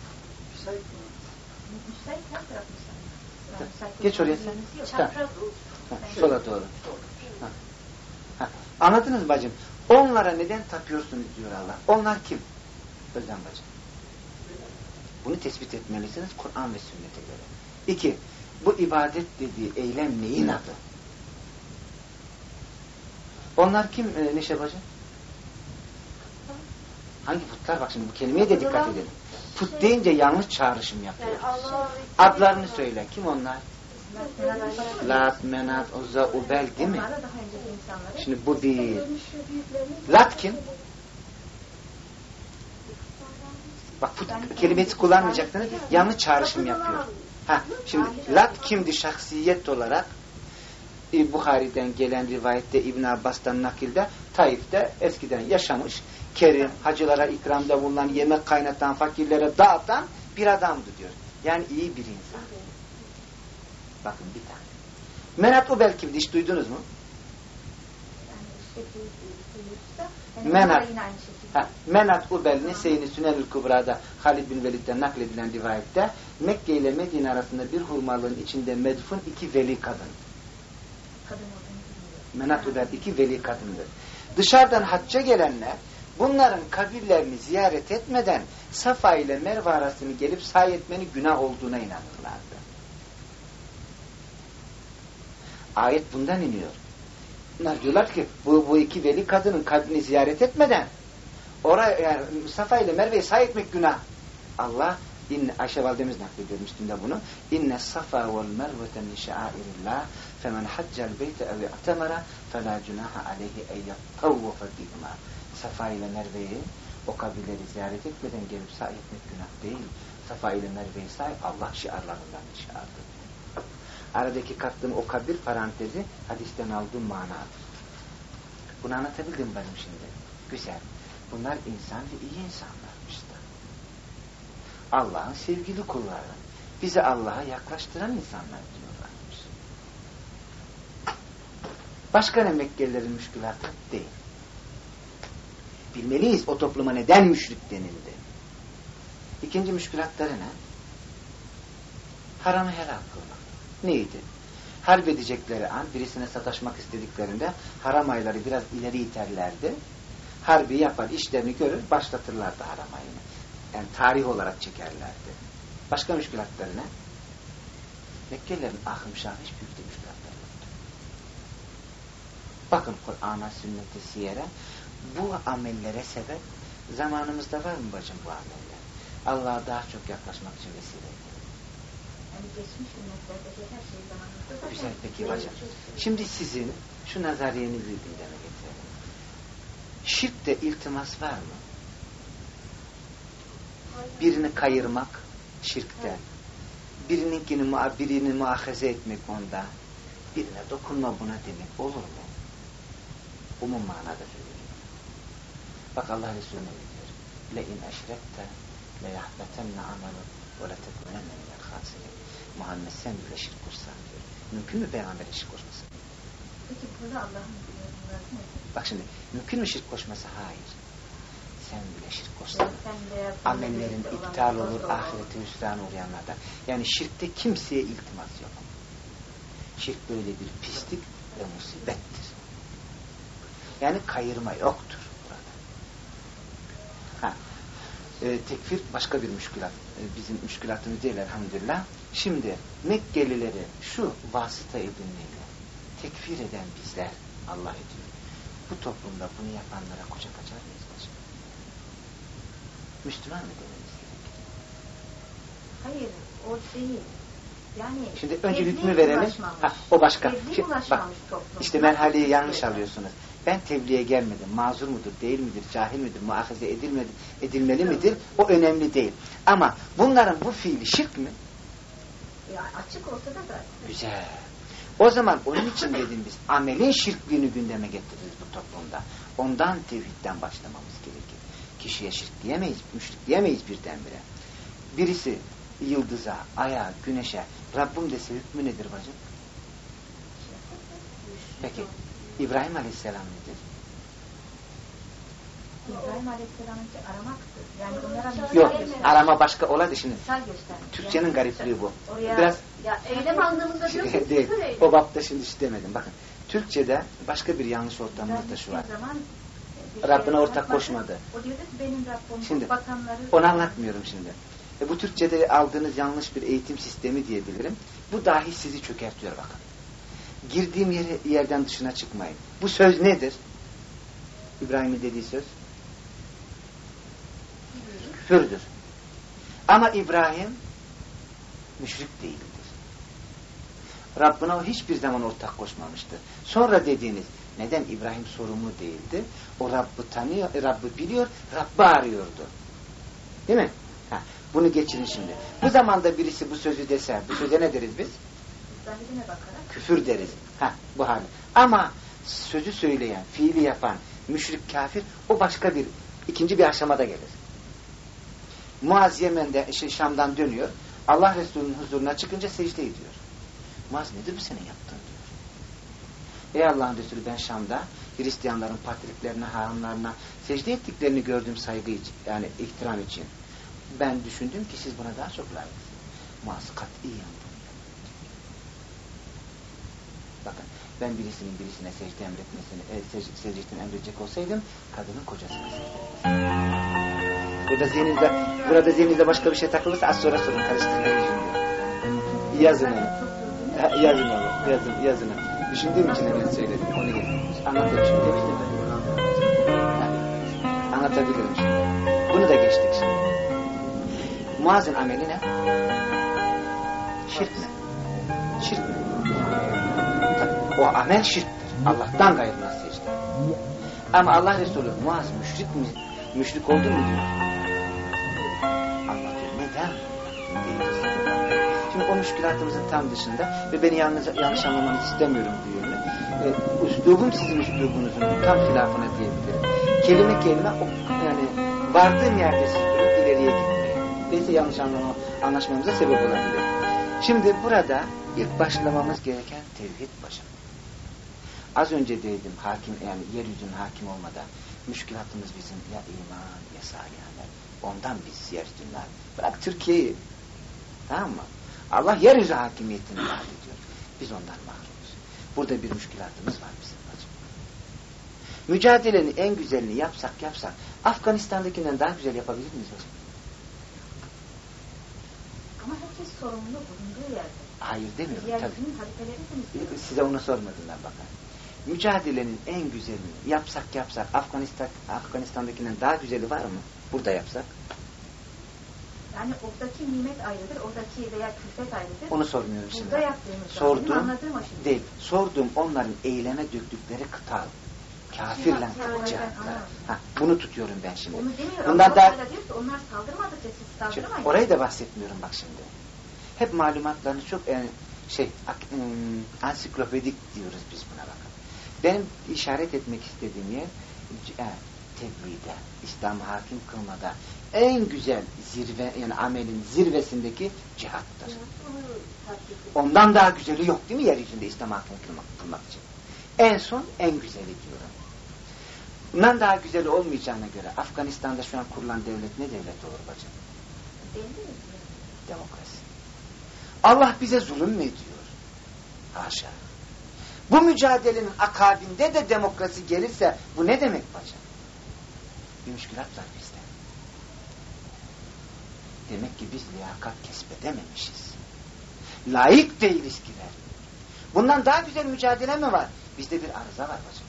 Geç oraya sen. Ha. Ha. Sola doğru. Ha. Ha. Anladınız mı bacım? Onlara neden tapıyorsunuz diyor Allah. Onlar kim? Özlem bacım. Bunu tespit etmelisiniz Kur'an ve sünnete göre. İki, bu ibadet dediği eylem neyin adı? Onlar kim e, Neşe bacım? Hangi putlar? Bak şimdi bu kelimeye de dikkat edelim. Put deyince yanlış çağrışım yapıyor. Adlarını söyle. Kim onlar? Lat, Menat, Uzza, Ubel değil mi? Şimdi bu değil. Lat kim? Bak put kelimesi kullanmayacaksınız. Yanlış çağrışım yapıyor. Ha, şimdi Lat kimdi şahsiyet olarak? Buhari'den gelen rivayette İbn Abbas'tan nakilde Taif'te eskiden yaşamış, kerim, hacılara ikramda bulunan, yemek kaynatan, fakirlere dağıtan bir adamdı diyor. Yani iyi bir insan. Bakın bir tane. Menat Ubel kimdi? Hiç duydunuz mu? Menat. Ha, Menat Ubel Nese'yi Sünenül Kubra'da Halid bin Velid'den nakledilen rivayette Mekke ile Medine arasında bir hurmalığın içinde medfun iki veli kadın. Menat Ubel iki veli kadındır. Dışarıdan hacca gelenler bunların kabirlerini ziyaret etmeden Safa ile Merve arasını gelip sahi etmenin günah olduğuna inanırlardı. Ayet bundan iniyor. Bunlar diyorlar ki bu, bu iki veli kadının kabrini ziyaret etmeden oraya yani Safa ile Merve'yi sahi etmek günah. Allah İnne, Ayşe validemiz naklediyormuştum da bunu. İnne safa vel mervete min şairillah femen haccel beyte ev i'temara felâ cunaha aleyhi en yattavvafe bihima. Safa ile Merve'yi o kabirleri ziyaret etmeden gelip sahi etmek günah değil. Safa ile Merve'yi sahi Allah şiarlarından bir şiardır. Aradaki kattığım o kabir parantezi hadisten aldığım manadır. Bunu anlatabildim benim şimdi. Güzel. Bunlar insan ve iyi insanlarmış da. Allah'ın sevgili kulları. Bizi Allah'a yaklaştıran insanlar diyorlarmış. Başka ne Mekkelilerin müşkülatı? Değil. Bilmeliyiz o topluma neden müşrik denildi. İkinci müşkülatları ne? Haramı helal kılmak. Neydi? Harp edecekleri an, birisine sataşmak istediklerinde haram ayları biraz ileri iterlerdi. Harbi yapar, işlerini görür, başlatırlardı haram ayını. Yani tarih olarak çekerlerdi. Başka müşkülatları ne? Mekkelilerin ahım şahı hiç büyük de müşkülatları yoktu. Bakın Kur'an'a, sünnete, siyere, bu amellere sebep zamanımızda var mı bacım bu ameller? Allah'a daha çok yaklaşmak için vesileydi. Yani geçmiş ümmetlerdeki her şey zamanımızda. Güzel, peki bacım. Şimdi sizin şu nazariyenizi gündeme getirelim. Şirkte iltimas var mı? Birini kayırmak şirkte. Birininkini, birini muahaze etmek onda. Birine dokunma buna demek olur mu? Umum manada söylüyorum. Bak Allah Resulü ne diyor? Le in eşrekte le yahbetenne amelun ve le tekunenne minel khasirin. Muhammed sen bile şirk koşsan diyor. Mümkün mü peygambere şirk koşması? Peki burada Allah'ın buyurduğu ne? Bak şimdi, mümkün mü şirk koşması? Hayır. Sen bile şirk koşsan, amellerin iptal olur, ahirete hüsrana uğrayanlardan. Yani şirkte kimseye iltimas yok. Şirk böyle bir pislik ve musibettir. Yani kayırma yoktur burada. Ha, e, tekfir başka bir müşkülat. E, bizim müşkülatımız değil elhamdülillah. Şimdi Mekkelileri şu vasıta edinmeyle tekfir eden bizler, Allah ediyor. Bu toplumda bunu yapanlara kucak açar mıyız bacım? Müslüman mı dememiz gerekir? Hayır, o değil. Yani şimdi önce hükmü verelim. Ha, o başka. Şimdi, bak, işte merhaleyi yanlış alıyorsunuz. Ben tebliğe gelmedim. Mazur mudur, değil midir, cahil midir, muahaze edilmedi, edilmeli midir? O önemli değil. Ama bunların bu fiili şirk mi? Ya açık ortada da. Güzel. O zaman onun için dedim biz amelin şirkliğini gündeme getiririz bu toplumda. Ondan tevhidden başlamamız gerekir. Kişiye şirk diyemeyiz, müşrik diyemeyiz birdenbire. Birisi yıldıza, aya, güneşe Rabbim dese hükmü nedir bacım? Peki İbrahim Aleyhisselam nedir? İbrahim Aleyhisselam'ınki aramaktı. Yani onlara yok, arama başka olaydı şimdi. Türkçenin yani, garipliği bu. Oraya, biraz ya eylem anlamında diyorsunuz. Değil. O bapta şimdi işte demedim. Bakın. Türkçede başka bir yanlış ortamımızda şu var. Zaman, Rabbine ortak koşmadı. O diyordu ki benim Rabbim şimdi, bakanları... Onu anlatmıyorum şimdi. E, bu Türkçede aldığınız yanlış bir eğitim sistemi diyebilirim. Bu dahi sizi çökertiyor bakın. Girdiğim yeri, yerden dışına çıkmayın. Bu söz nedir? İbrahim'in dediği söz. Küfürdür. Ama İbrahim müşrik değildir. Rabbine o hiçbir zaman ortak koşmamıştır. Sonra dediğiniz neden İbrahim sorumlu değildi? O Rabb'ı tanıyor, Rabb'ı biliyor, Rabb'ı arıyordu. Değil mi? Ha, bunu geçirin şimdi. Bu zamanda birisi bu sözü dese, bu söze ne deriz biz? Küfür deriz. Ha, bu hali. Ama sözü söyleyen, fiili yapan, müşrik kafir, o başka bir, ikinci bir aşamada gelir. Muaz Yemen'de, şey, Şam'dan dönüyor. Allah Resulü'nün huzuruna çıkınca secde ediyor. Muaz nedir bu senin yaptığın diyor. Ey Allah'ın Resulü ben Şam'da Hristiyanların patriklerine, harunlarına secde ettiklerini gördüğüm saygı için, yani ihtiram için. Ben düşündüm ki siz buna daha çok layıksınız. Muaz kat'i yandı. Bakın ben birisinin birisine secde emretmesini, e, secde, secdesini emredecek olsaydım kadının kocasına secde etmesini. Burada zihninizde, burada zihninizde başka bir şey takılırsa az sonra sorun, karıştırmayın şimdi. Yazın onu. Ha, yazın onu. Yazın, yazın onu. Düşündüğüm için hemen söyledim. Onu yazın. Anlatayım şimdi. Demiştim ben. Ha, anlatabilirim şimdi. Bunu da geçtik şimdi. Muaz'ın ameli ne? Şirk mi? Şirk mi? O amel şirktir. Allah'tan gayrına secde. Ama Allah Resulü Muaz müşrik mi? Müşrik oldu mu diyor. Anlatıyor. Neden? Şimdi o müşkülatımızın tam dışında ve beni yalnız, yanlış anlamanızı istemiyorum bu yönü. E, üslubum sizin üslubunuzun tam hilafına diyebilirim. Kelime kelime o, yani vardığım yerde siz durup ileriye gitmeyin. değilse yanlış anlama, anlaşmamıza sebep olabilir. Şimdi burada ilk başlamamız gereken tevhid başım. Az önce dedim hakim, yani yeryüzünün hakim olmadan müşkilatımız bizim ya iman ya salihaler. Ondan biz yeryüzünün hakim. Bırak Türkiye'yi. Tamam mı? Allah yeryüzü hakimiyetini vaat ediyor. Biz ondan mahrumuz. Burada bir müşkilatımız var bizim bacım. Mücadelenin en güzelini yapsak yapsak Afganistan'dakinden daha güzel yapabilir miyiz hocam? Ama herkes sorumlu bulunduğu yerde. Hayır demiyorum yeryüzünün halifelerisiniz. tabii. Size onu sormadım ben bakın. Mücadelenin en güzelini yapsak yapsak Afganistan Afganistan'dakinden daha güzeli var mı? Burada yapsak. Yani oradaki nimet ayrıdır, oradaki veya külfet ayrıdır. Onu sormuyorum şimdi. Burada yaptığımız Sordum, anladığım o şimdi. değil. Sordum onların eyleme döktükleri kıtal. Kafirle cihatlar. Ha, bunu tutuyorum ben şimdi. Onu demiyor. Bundan Allah daha... diyor ki onlar saldırmadıkça siz saldırmayın. Şimdi, orayı da bahsetmiyorum bak şimdi. Hep malumatlarını çok yani, şey ansiklopedik diyoruz biz buna bakın. Benim işaret etmek istediğim yer e, tebliğde, İslam'ı hakim kılmada en güzel zirve, yani amelin zirvesindeki cihattır. Ondan daha güzeli yok değil mi yeryüzünde İslam'ı hakim kılmak, kılmak için? En son en güzeli diyorum. Bundan daha güzeli olmayacağına göre Afganistan'da şu an kurulan devlet ne devlet olur bacım? Demokrasi. Allah bize zulüm mü ediyor? Haşa. Bu mücadelenin akabinde de demokrasi gelirse bu ne demek bacım? Bir müşkülat var bizde. Demek ki biz liyakat kesbedememişiz. Layık değiliz ki ver. Bundan daha güzel mücadele mi var? Bizde bir arıza var bacım.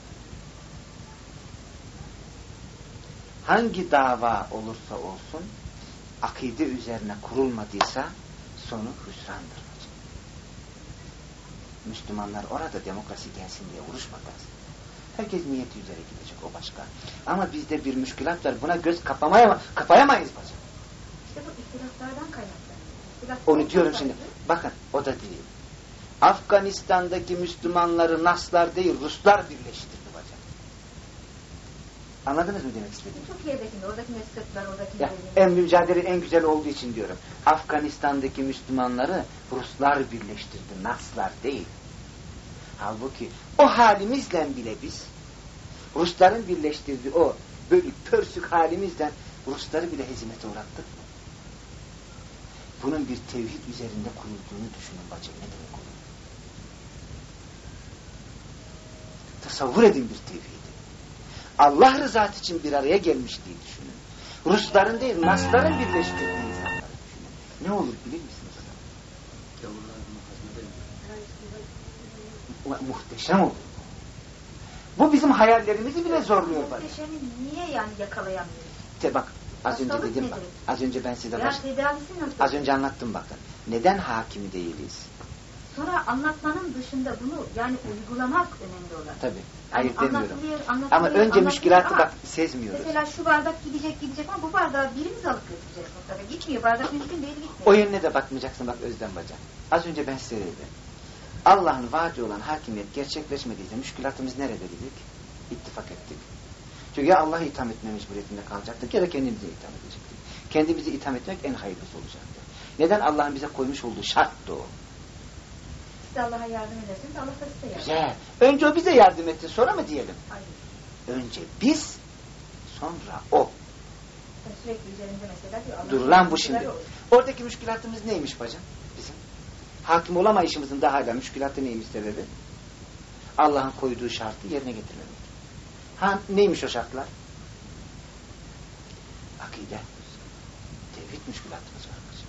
Hangi dava olursa olsun akide üzerine kurulmadıysa sonu hüsrandır bacım. Müslümanlar orada demokrasi gelsin diye uğraşmadılar. Herkes niyeti üzere gidecek, o başka. Ama bizde bir müşkülat var. Buna göz kapamaya, kapayamayız bacım. İşte bu ihtilaflardan kaynaklanıyor. Onu diyorum şimdi. Bakın o da değil. Afganistan'daki Müslümanları Naslar değil Ruslar birleştirdi bacım. Anladınız mı demek istediğimi? Türkiye'dekinde oradaki Sırplar, oradaki ya, en mücadele en güzel olduğu için diyorum. Afganistan'daki Müslümanları Ruslar birleştirdi, Naslar değil. Halbuki o halimizle bile biz Rusların birleştirdiği o bölük pörsük halimizden Rusları bile hezimete uğrattık mı? Bunun bir tevhid üzerinde kurulduğunu düşünün bacım, ne demek olur? Tasavvur edin bir tevhidi. Allah rızası için bir araya gelmiş diye düşünün. Rusların değil, Nasların birleştirdiği insanları düşünün. Ne olur bilir misiniz? Muhteşem olur. Bu bizim hayallerimizi bile zorluyor. Muhteşemi niye yani yakalayamıyoruz? İşte bak az önce Hastalık dedim nedir? bak. Az önce ben size Ya baş... tedavisi nasıl? Az önce anlattım bakın. Neden hakim değiliz? Sonra anlatmanın dışında bunu yani uygulamak önemli olan. Tabii. Yani Hayır demiyorum. Ama önce müşkilatı bak sezmiyoruz. Mesela şu bardak gidecek gidecek ama bu bardağı birimiz alıp götüreceğiz mutlaka. Gitmiyor. Bardak mümkün değil gitmiyor. O yönüne de bakmayacaksın bak Özlem Bacı. Az önce ben size dedim. Allah'ın vaadi olan hakimiyet gerçekleşmediyse müşkilatımız nerede dedik? İttifak ettik. Çünkü ya Allah'ı itham etme mecburiyetinde kalacaktık ya da kendimize itham edecektik. Kendimizi itham etmek en hayırlısı olacaktı. Neden Allah'ın bize koymuş olduğu şarttı o? Siz Allah'a yardım edersiniz, Allah da size yardım. Güzel. Önce o bize yardım etti, sonra mı diyelim? Hayır. Önce biz, sonra o. Sürekli üzerinde mesela diyor. Dur lan bu şimdi. Oradaki müşkilatımız neymiş bacım? Bizim. Hakim olamayışımızın da hala müşkilatı neymiş sebebi? Allah'ın koyduğu şartı yerine getirmemek. Ha, neymiş o şartlar? Akide. Tevhid müşkilatımız var bacım.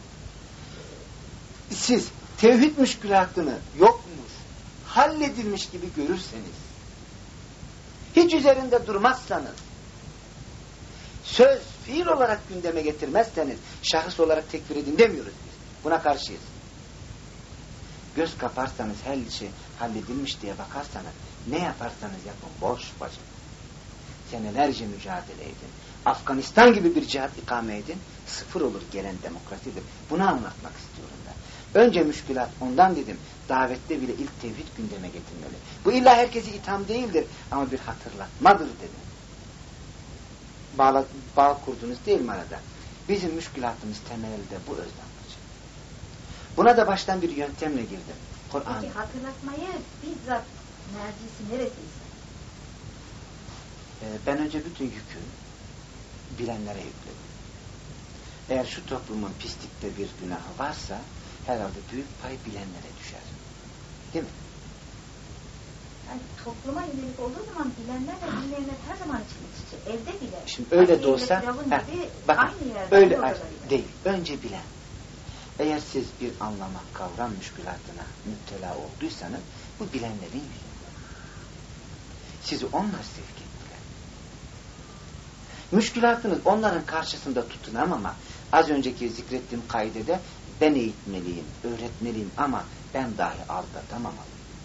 Siz tevhid müşkilatını yokmuş, halledilmiş gibi görürseniz, hiç üzerinde durmazsanız, söz, fiil olarak gündeme getirmezseniz, şahıs olarak tekfir edin demiyoruz biz. Buna karşıyız. Göz kaparsanız, her şey halledilmiş diye bakarsanız, ne yaparsanız yapın, boş bacım. Senelerce mücadele edin. Afganistan gibi bir cihat ikame edin, sıfır olur gelen demokrasidir. Bunu anlatmak istiyorum ben. Önce müşkilat, ondan dedim, davette bile ilk tevhid gündeme getirmeli. Bu illa herkesi itham değildir ama bir hatırlatmadır dedim. Bağla, bağ kurdunuz değil mi arada? Bizim müşkülatımız temelde bu özlem. Buna da baştan bir yöntemle girdim. Kur'an. Peki hatırlatmayı bizzat mercisi neresiyse? Ee, ben önce bütün yükü bilenlere yükledim. Eğer şu toplumun pislikte bir günahı varsa herhalde büyük pay bilenlere düşer. Değil mi? Yani topluma yönelik olduğu zaman bilenler ve bilmeyenler her zaman için iç içe. Evde bile. Şimdi öyle de olsa gibi, bakın, aynı yerde öyle aynı değil. Önce bilen. Eğer siz bir anlama, kavram müşkülatına müptela olduysanız bu bilenlerin yüzünden. Sizi onlar sevk ettiler. Müşkülatınız onların karşısında tutunamama. Az önceki zikrettiğim kaidede ben eğitmeliyim, öğretmeliyim ama ben dahi aldatamam.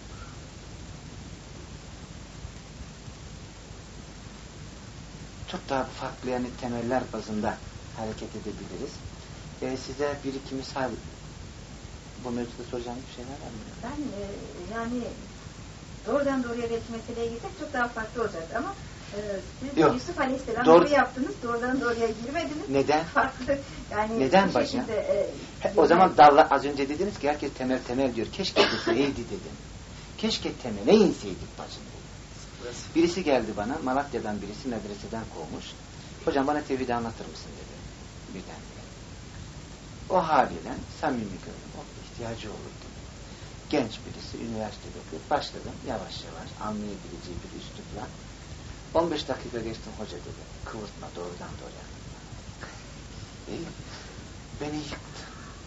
Çok daha farklı yani temeller bazında hareket edebiliriz. Ee, size bir iki misal bu mevzuda soracağınız bir şeyler var mı? Ben e, yani doğrudan doğruya belki meseleye girsek çok daha farklı olacak ama e, siz Yok. Yusuf Aleyhisselam Doğru. gibi yaptınız. Doğrudan doğruya girmediniz. Neden? Farklı. Yani neden bacım? E, o zaman dalla az önce dediniz ki herkes temel temel diyor. Keşke deseydi dedim. Keşke temele inseydik bacım. Birisi geldi bana, Malatya'dan birisi medreseden kovmuş. Hocam bana tevhidi anlatır mısın dedi. Birden. O haliyle samimi gördüm. O ihtiyacı olurdu. Genç birisi üniversitede okuyor. Başladım yavaş yavaş anlayabileceği bir üslupla. on beş dakika geçtim hoca dedi. Kıvırtma doğrudan doğruya. İyi. Beni yıktı.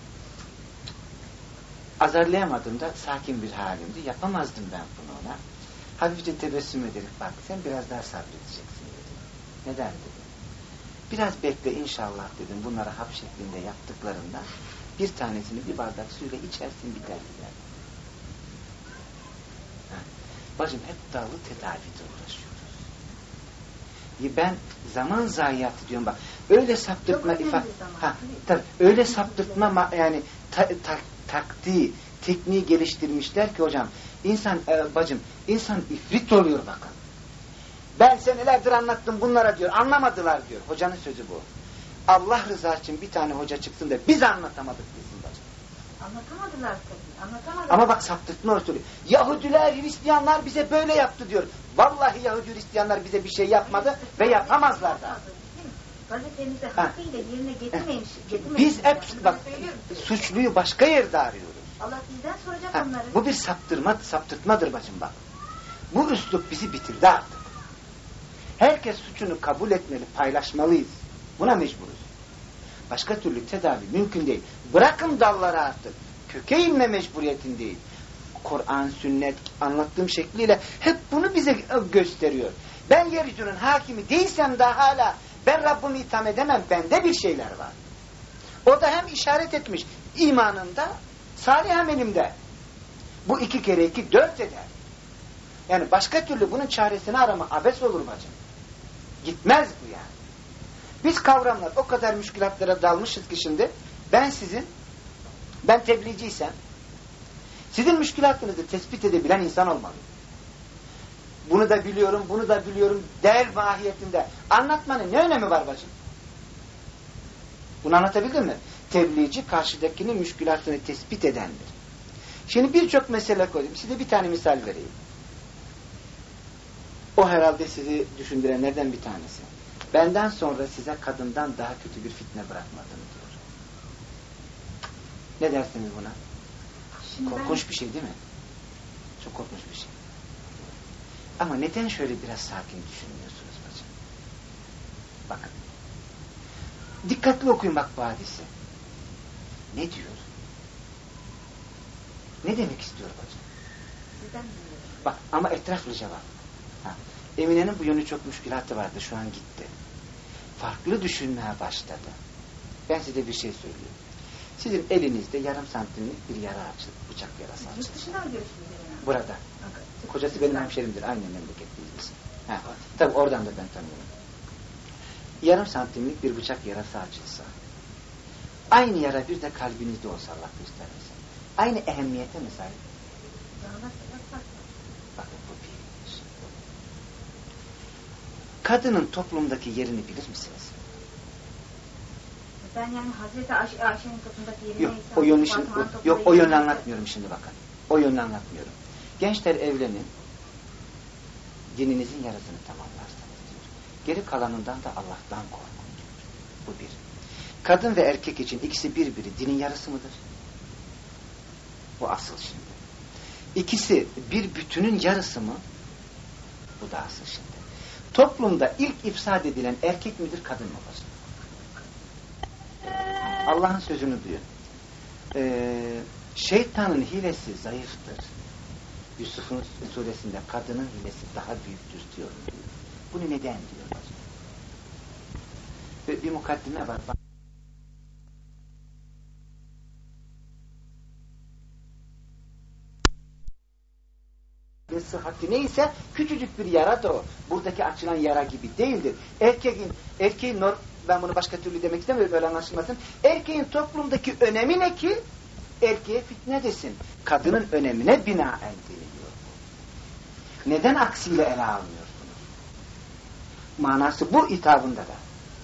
Azarlayamadım da sakin bir halimdi. Yapamazdım ben bunu ona. Hafifçe tebessüm ederek bak sen biraz daha sabredeceksin dedim. Neden dedim. Biraz bekle inşallah dedim. Bunlara hap şeklinde yaptıklarından bir tanesini bir bardak suyla içersin biter gider. Bacım hep dalı tedavide uğraşıyoruz. Ben zaman zayiatı diyorum bak. Öyle saptırtma ifade. Ha, tabii. Öyle saptırtma yani ta, ta, taktiği, tekniği geliştirmişler ki hocam. İnsan e, bacım, insan ifrit oluyor bakın. Ben senelerdir anlattım bunlara diyor. Anlamadılar diyor. Hocanın sözü bu. Allah rızası için bir tane hoca çıksın da biz anlatamadık desin bacım. Anlatamadılar tabii. Anlatamadılar. Ama bak saptırtma söylüyor. Yahudiler, Hristiyanlar bize böyle yaptı diyor. Vallahi Yahudi, Hristiyanlar bize bir şey yapmadı ve yapamazlar da. Gazetemizde hakkıyla yerine getirmemiş. Biz hep bak, suçluyu başka yerde arıyoruz. Allah bizden soracak Ha, onları. bu bir saptırma, saptırtmadır bacım bak. Bu üslup bizi bitirdi artık. Herkes suçunu kabul etmeli, paylaşmalıyız. Buna mecburuz. Başka türlü tedavi mümkün değil. Bırakın dalları artık. Köke inme mecburiyetin değil. Kur'an, sünnet anlattığım şekliyle hep bunu bize gösteriyor. Ben yeryüzünün hakimi değilsem de hala ben Rabbimi itham edemem. Bende bir şeyler var. O da hem işaret etmiş imanında, salih amelimde. Bu iki kere iki dört eder. Yani başka türlü bunun çaresini arama abes olur bacım. Gitmez bu yani. Biz kavramlar o kadar müşkülatlara dalmışız ki şimdi ben sizin, ben tebliğciysem sizin müşkülatınızı tespit edebilen insan olmalıyım. Bunu da biliyorum, bunu da biliyorum der mahiyetinde. Anlatmanın ne önemi var bacım? Bunu anlatabildim mi? Tebliğci karşıdakinin müşkülatını tespit edendir. Şimdi birçok mesele koydum. Size bir tane misal vereyim. O herhalde sizi düşündürenlerden bir tanesi. Benden sonra size kadından daha kötü bir fitne bırakmadım diyor. Ne dersiniz buna? Şimdi Korkunç ben... bir şey değil mi? Çok korkunç bir şey. Ama neden şöyle biraz sakin düşünmüyorsunuz bacım? Bakın. Dikkatli okuyun bak bu hadisi. Ne diyor? Ne demek istiyor bacım? Sizden biliyorum. Bak ama etraflı cevap. Ha. Emine'nin bu yönü çok müşkülatı vardı. Şu an gitti. Farklı düşünmeye başladı. Ben size bir şey söyleyeyim. Sizin elinizde yarım santimlik bir yara açıldı. Bıçak yarası açıldı. Yurt dışında mı görüştünüz? Yani? Burada. Okay. Kocası benim hemşerimdir. Aynı memleketliyiz biz. Ha. Tabii oradan da ben tanıyorum. Yarım santimlik bir bıçak yarası açılsa, aynı yara bir de kalbinizde olsa Allah göstermesin. Aynı ehemmiyete mi sahip? Bakın bu bir. Kadının toplumdaki yerini bilir misiniz? Ben yani Hazreti Ayşe, Ayşe'nin kapındaki yerine Yok, o yönü şimdi, o, yok, o yönü anlatmıyorum şimdi bakın. O yönü anlatmıyorum. Gençler evlenin, dininizin yarısını tamamlarsanız diyor. Geri kalanından da Allah'tan korkun diyor. Bu bir. Kadın ve erkek için ikisi birbiri dinin yarısı mıdır? Bu asıl şimdi. İkisi bir bütünün yarısı mı? Bu da asıl şimdi. Toplumda ilk ifsad edilen erkek midir, kadın mıdır? Allah'ın sözünü duyun. Ee, şeytanın hilesi zayıftır. Yusuf'un suresinde kadının hilesi daha büyüktür diyor. Bunu neden diyorlar? Ve bir mukaddime var. Sıhhati neyse küçücük bir yara da o. Buradaki açılan yara gibi değildir. Erkeğin, erkeğin nor ben bunu başka türlü demek istemiyorum, öyle anlaşılmasın. Erkeğin toplumdaki önemi ne ki? Erkeğe fitne desin. Kadının önemine binaen deniliyor. Neden aksiyle ele almıyorsunuz? Manası bu hitabında da.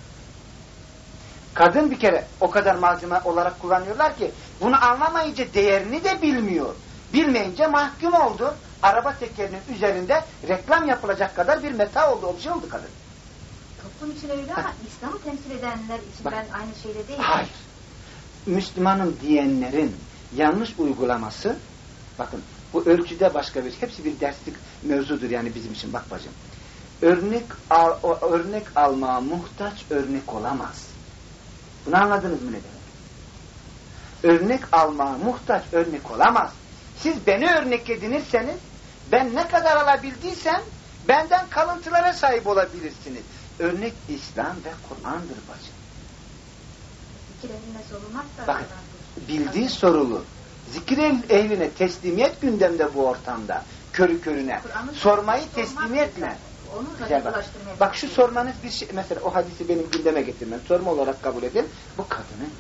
Kadın bir kere o kadar malzeme olarak kullanıyorlar ki bunu anlamayınca değerini de bilmiyor. Bilmeyince mahkum oldu. Araba tekerinin üzerinde reklam yapılacak kadar bir meta oldu. O bir şey oldu kadın. Toplum için öyle ama İslam'ı temsil edenler için bak, ben aynı şeyde değilim. Hayır. Müslümanım diyenlerin yanlış uygulaması, bakın bu ölçüde başka bir, hepsi bir derslik mevzudur yani bizim için. Bak bacım, örnek al, o, örnek almaya muhtaç örnek olamaz. Bunu anladınız mı ne demek? Örnek almaya muhtaç örnek olamaz. Siz beni örnek edinirseniz, ben ne kadar alabildiysem benden kalıntılara sahip olabilirsiniz. Örnek İslam ve Kur'an'dır bacım. Zikir ehline sorulmaz da. Bakın, bildiği sorulu. Zikir ehline teslimiyet gündemde bu ortamda. Körü körüne. Sormayı teslimiyetle. Güzel bak. Bak şu sormanız bir şey, mesela o hadisi benim gündeme getirmem. Sorma olarak kabul edin. Bu kadının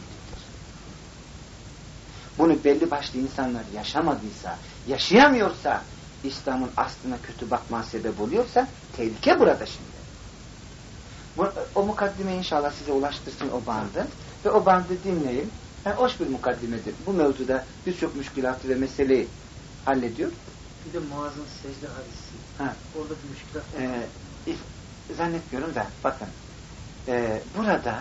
bunu belli başlı insanlar yaşamadıysa, yaşayamıyorsa, İslam'ın aslına kötü bakma sebep oluyorsa, tehlike burada şimdi. Bu, o mukaddime inşallah size ulaştırsın o bandı ve o bandı dinleyin. Yani hoş bir mukaddimedir. Bu mevzuda birçok müşkülatı ve meseleyi hallediyor. Bir de Muaz'ın secde hadisi. Ha. Orada bir müşkülat var. Ee, zannetmiyorum da bakın e, burada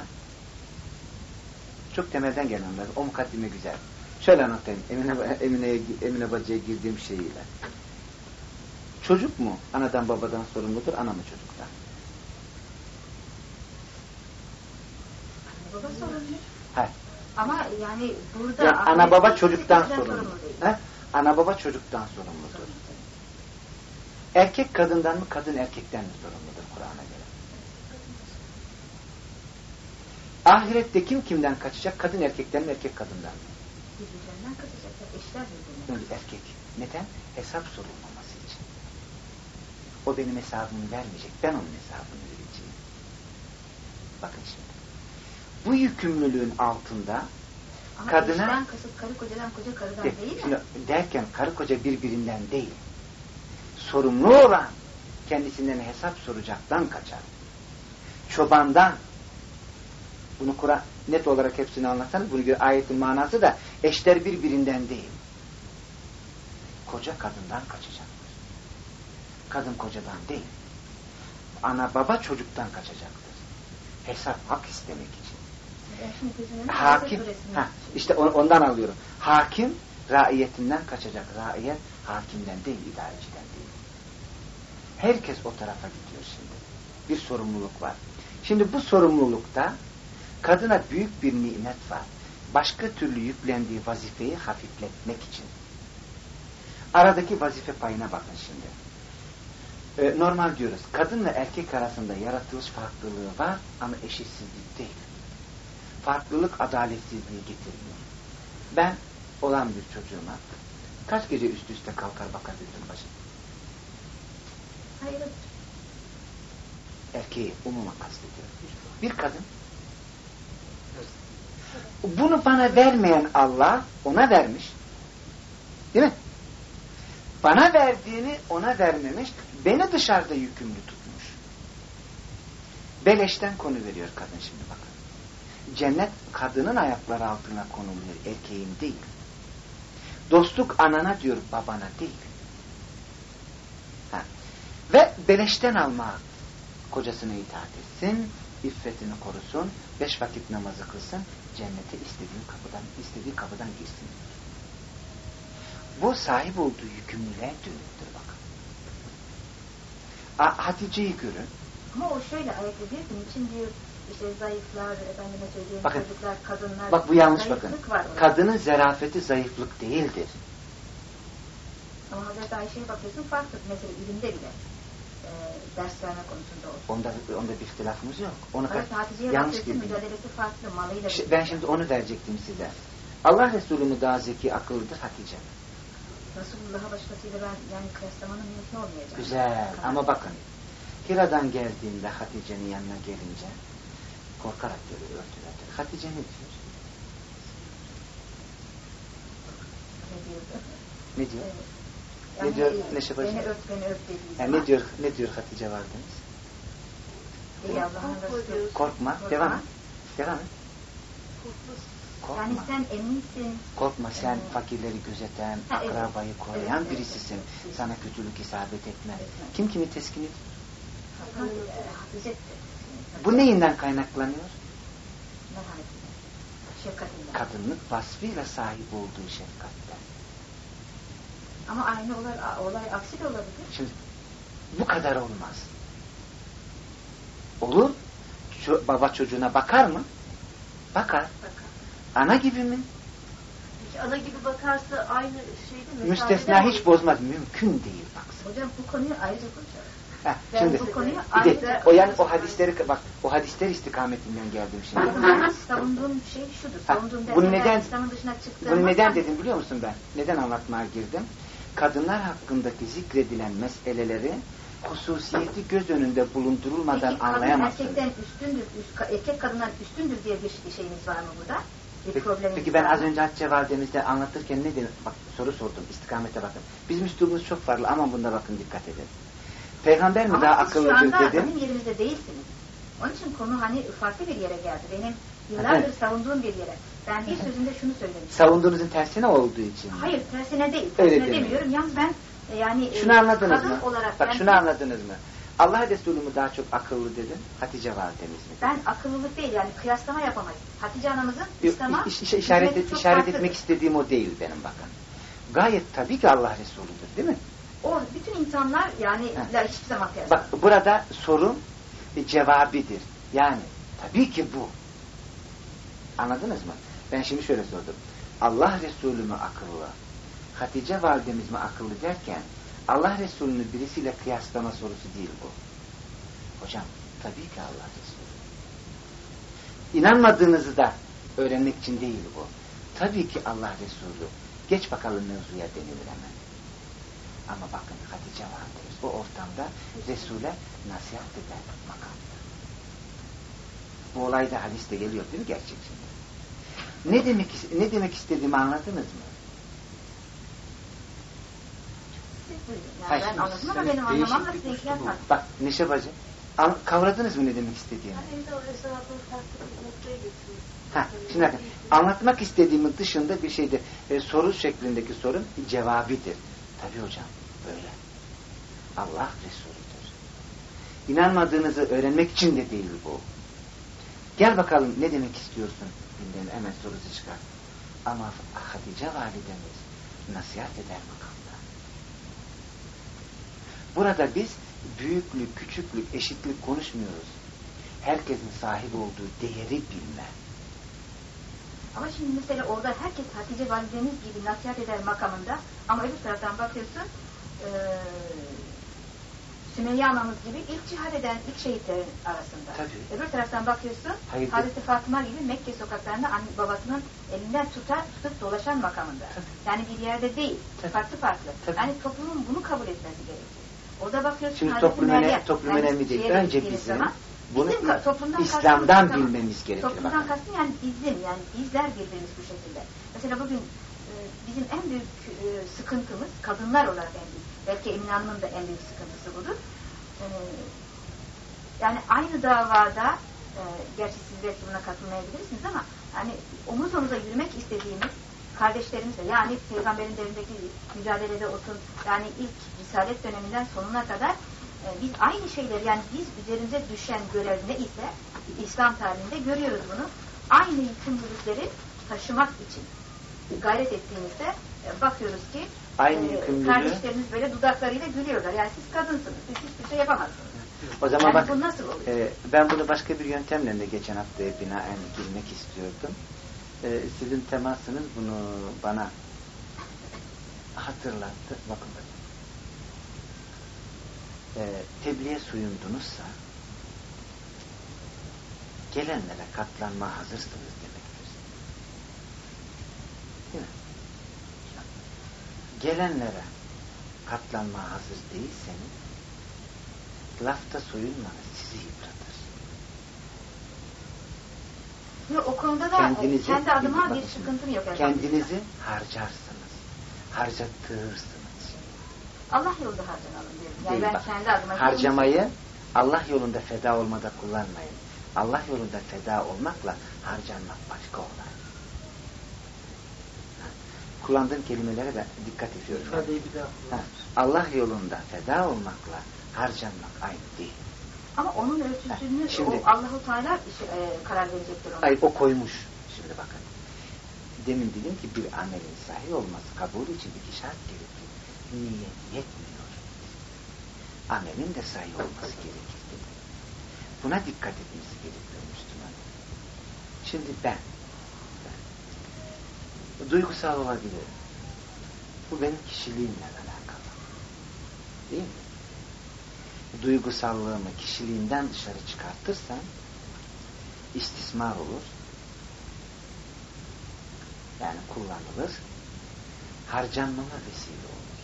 çok temelden gelenler. O mukaddime güzel. Şöyle anlatayım. Emine, Emine'ye, Emine Bacı'ya girdiğim şeyiyle. Çocuk mu anadan babadan sorumludur, ana mı çocuktan? Baba sorumlu. Hayır. Ama yani burada... Yani ana baba çocuktan sorumlu. He? Ana baba çocuktan sorumludur. Erkek kadından mı, kadın erkekten mi sorumludur Kur'an'a göre? Ahirette kim kimden kaçacak? Kadın erkekten mi, erkek kadından mı? Birbirlerinden kaçacaklar. Eşler birbirlerinden. Erkek. Neden? Hesap sorulmaması için. O benim hesabımı vermeyecek. Ben onun hesabını vereceğim. Bakın şimdi. Bu yükümlülüğün altında ama kadına... eşten kasıt karı kocadan, koca karıdan de, değil mi? Derken karı koca birbirinden değil. Sorumlu olan kendisinden hesap soracaktan kaçar. Çobandan, bunu Kur'an net olarak hepsini anlatsanız, bunu göre ayetin manası da eşler birbirinden değil. Koca kadından kaçacaktır. Kadın kocadan değil. Ana baba çocuktan kaçacaktır. Hesap, hak istemek için. Hakim, ha, işte ondan alıyorum. Hakim raiyetinden kaçacak. Raiyet hakimden değil, idareciden değil. Herkes o tarafa gidiyor şimdi. Bir sorumluluk var. Şimdi bu sorumlulukta kadına büyük bir nimet var. Başka türlü yüklendiği vazifeyi hafifletmek için. Aradaki vazife payına bakın şimdi. Ee, normal diyoruz. Kadınla erkek arasında yaratılış farklılığı var ama eşitsizlik değil. Farklılık adaletsizliği getirmiyor. Ben olan bir çocuğuma kaç gece üst üste kalkar bakabildim bacım? Hayır. Erkeği umuma kastediyor. Bir kadın. Bunu bana vermeyen Allah ona vermiş. Değil mi? Bana verdiğini ona vermemiş. Beni dışarıda yükümlü tutmuş. Beleşten konu veriyor kadın şimdi bakın. cennet kadının ayakları altına konuluyor, erkeğin değil. Dostluk anana diyor, babana değil. Ha. Ve beleşten alma, kocasına itaat etsin, iffetini korusun, beş vakit namazı kılsın, cennete istediği kapıdan, istediği kapıdan girsin. Bu sahip olduğu yükümlülüğe dönüktür bakın. Hatice'yi görün. Ama o şöyle ayet ediyor ki, için diyor işte zayıflar, efendime söyleyeyim, bakın, çocuklar, kadınlar. Bak bu yanlış bakın. Kadının zerafeti zayıflık değildir. Ama Hazreti Ayşe'ye bakıyorsun farklı. Mesela ilimde bile e, ders verme konusunda olsun. Onda, onda bir ihtilafımız yok. Onu evet, Hatice'ye bakıyorsun mücadelesi farklı. Malıyla Ş ben şimdi onu verecektim size. Allah Resulü mü daha zeki, akıllıdır Hatice? Resulullah'a başkasıyla ben yani kıyaslamanın mümkün olmayacak. Güzel Kadar. Ama bakın Hira'dan geldiğinde Hatice'nin yanına gelince korkarak görüyor, örtülerdi. Hatice ne diyor? Ne diyor? Ne diyor? Evet. Ne yani, diyor Neşe Bacı? Beni öp, beni öp dediği yani ne diyor, ne diyor Hatice vardınız? Ey Allah'ın Resulü. Korkma, Korkma. devam et. Devam et. Korkma. Yani sen eminsin. Korkma, sen evet. fakirleri gözeten, ha, akrabayı evet. koruyan evet, birisisin. Evet. Sana kötülük isabet etme. Evet. Kim kimi teskin ediyor? Hatice. Bu neyinden kaynaklanıyor? Şefkatinden. Kadınlık vasfıyla sahip olduğu şefkatten. Ama aynı olay, olay aksi de olabilir. Şimdi bu kadar olmaz. Olur. Şu, baba çocuğuna bakar mı? Bakar. Bakar. Ana gibi mi? Peki ana gibi bakarsa aynı şeyde mi? Müstesna hiç bozmaz. Mümkün değil baksana. Hocam bu konuyu ayrıca konuşalım. Heh, şimdi bu konuyu bir de, o yani o hadisleri bak o hadisler istikametinden geldim şimdi. Savunduğum şey şudur. Savunduğum bunu neden İslam'ın dışına çıktığım. Bunu neden dedim biliyor musun ben? Neden anlatmaya girdim? Kadınlar hakkındaki zikredilen meseleleri hususiyeti göz önünde bulundurulmadan peki, anlayamazsınız. Erkekten üstündür, üst, erkek kadından üstündür diye bir şeyimiz var mı burada? Bir peki, problemimiz peki ben var az önce Hatice validemizde anlatırken ne dedim? Bak soru sordum. İstikamete bakın. Bizim üslubumuz çok farklı ama bunda bakın dikkat edin. Peygamber mi ama daha akıllıdır dedim? Ama siz şu anda bizim yerimizde değilsiniz. Onun için konu hani farklı bir yere geldi. Benim yıllardır evet. savunduğum bir yere. Ben bir sözümde şunu söylemiştim. Savunduğunuzun tersine olduğu için. Hayır tersine değil. Tersine Öyle demiyorum. Yalnız ben yani şunu e, anladınız kadın mı? olarak. Bak ben, şunu anladınız mı? Allah Resulü mü daha çok akıllı dedim? Hatice validemiz mi? Ben akıllılık değil yani kıyaslama yapamayız. Hatice anamızın İslam'a iş, iş, işaret, et, işaret etmek istediğim o değil benim bakın. Gayet tabii ki Allah Resulü'dür değil mi? O bütün insanlar yani hiçbir zaman kıyaslamaz. Bak burada sorun e, cevabidir. Yani tabii ki bu. Anladınız mı? Ben şimdi şöyle sordum. Allah Resulü mü akıllı? Hatice validemiz mi akıllı derken Allah Resulü'nü birisiyle kıyaslama sorusu değil bu. Hocam tabii ki Allah Resulü. İnanmadığınızı da öğrenmek için değil bu. Tabii ki Allah Resulü. Geç bakalım mevzuya denilir hemen. Ama bakın Hatice validemiz o ortamda Resul'e nasihat eder makamda. Bu olay da hadiste geliyor değil mi gerçek şimdi? Ne demek, ne demek istediğimi anladınız mı? Yani ben anladım ama benim anlamamla size ihtiyaç var. Bak Neşe bacı, kavradınız mı ne demek istediğimi? Ha, şimdi bakın, anlatmak istediğimin dışında bir şeyde e, soru şeklindeki sorun cevabidir. Tabii hocam, böyle. Allah Resulüdür. İnanmadığınızı öğrenmek için de değil bu. Gel bakalım ne demek istiyorsun? Bildiğin hemen sorusu çıkar. Ama Hatice validemiz nasihat eder makamda. Burada biz büyüklük, küçüklük, eşitlik konuşmuyoruz. Herkesin sahip olduğu değeri bilme. Ama şimdi mesela orada herkes Hatice validemiz gibi nasihat eder makamında ama öbür taraftan bakıyorsun e, Sümeyye anamız gibi ilk cihad eden ilk şehitlerin arasında. Tabii. Öbür taraftan bakıyorsun Hayır, Hazreti Fatıma gibi Mekke sokaklarında anne, babasının elinden tutar, tutup dolaşan makamında. Tabii. Yani bir yerde değil. Tabii. Farklı farklı. Tabii. Yani toplumun bunu kabul etmesi gerekiyor. Orada bakıyorsun şimdi Hazreti toplum Meryem. Toplum yani önemli değil. Önce bizim zaman, bunu bizim toplumdan İslam'dan kastım, bilmemiz gerekiyor. Toplumdan kastım yani bizim yani bizler birbirimiz bu şekilde. Mesela bugün e, bizim en büyük e, sıkıntımız kadınlar olarak en büyük. Belki Emine Hanım'ın da en büyük sıkıntısı budur. Ee, yani aynı davada e, gerçi siz belki buna katılmayabilirsiniz ama yani omuz omuza yürümek istediğimiz kardeşlerimizle, yani Peygamberin derindeki mücadelede olsun, yani ilk Risalet döneminden sonuna kadar e, biz aynı şeyleri, yani biz üzerimize düşen görev ne ise İslam tarihinde görüyoruz bunu. Aynı yükümlülükleri taşımak için gayret ettiğimizde e, bakıyoruz ki aynı e, kardeşlerimiz böyle dudaklarıyla gülüyorlar. Yani siz kadınsınız, siz hiçbir şey yapamazsınız. O zaman yani bak, bu nasıl oluyor? E, ben bunu başka bir yöntemle de geçen haftaya binaen girmek istiyordum. E, sizin temasınız bunu bana hatırlattı. Bakın bakın. E, tebliğe soyundunuzsa gelenlere katlanma hazırsınız demektir. Değil mi? Gelenlere katlanma hazır değilseniz lafta soyunmanız sizi yıpratır. Yok, o konuda da kendinizi, kendi adıma bir sıkıntım yok. Yani. Kendinizi harcarsınız. Harcattırırsınız. Allah yolunda harcanalım diyorum. Yani ben bak, kendi adıma harcamayı Allah yolunda feda olmada kullanmayın. Allah yolunda feda olmakla harcanmak başka olay. Kullandığım kelimelere ben dikkat ediyorum. İfadeyi bir daha ha, Allah yolunda feda olmakla harcanmak aynı değil. Ama onun ölçüsünü ha, şimdi, o Allahu Teala e, karar verecektir ona. Ay, o koymuş. Şimdi bakın. Demin dedim ki bir amelin sahih olması kabul için iki şart gerekir. Niyet yetmiyor. Amelin de sahih olması gerekir dedi. Buna dikkat etmesi gerekiyor Müslüman. Şimdi ben, ben duygusal olabilirim. Bu benim kişiliğimle alakalı. Değil mi? Duygusallığımı kişiliğimden dışarı çıkartırsam istismar olur. Yani kullanılır. Harcanmama vesile olur.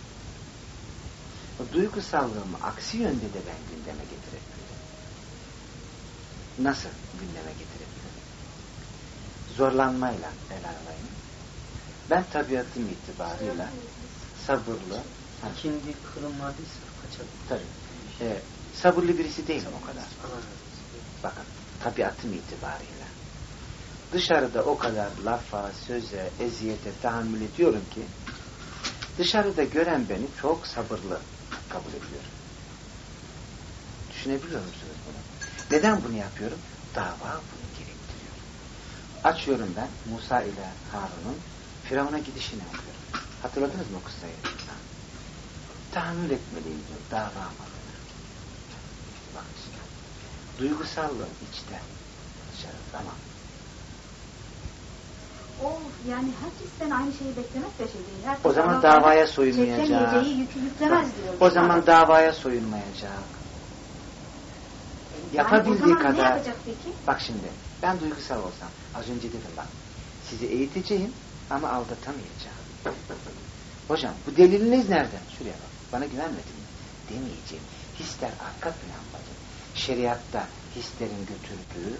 O duygusallığımı aksi yönde de ben gündeme getirebilirim. Nasıl gündeme getirebilirim? Zorlanmayla el alayım. Ben tabiatım itibarıyla sabırlı. İkindi kırılmadıysa kaçalım. Tabii. Ee, sabırlı birisi değilim o kadar. Bakın, tabiatım itibarıyla. Dışarıda o kadar lafa, söze, eziyete tahammül ediyorum ki dışarıda gören beni çok sabırlı kabul ediyor. Düşünebiliyor musunuz bunu? Neden bunu yapıyorum? Dava bunu gerektiriyor. Açıyorum ben Musa ile Harun'un Firavun'a gidişini yapıyorum. Hatırladınız mı o kıssayı? Tahammül etmeliyim diyor. Dava almalıyım. Bak işte. Duygusallığım içte. Dışarıda ama. O yani herkesten aynı şeyi beklemek de şey değil. Herkes o zaman davaya soyunmayacak. Çekemeyeceği yükü yüklemez diyor. O zaman davaya soyunmayacak. Yani yapabildiği kadar. Ne yapacak peki? Bak şimdi ben duygusal olsam az önce dedim bak. Sizi eğiteceğim ama aldatamayacağım. Hocam bu deliliniz nereden? Şuraya bak. Bana güvenmedin mi? Demeyeceğim. Hisler arka plan bacım. Şeriatta hislerin götürdüğü,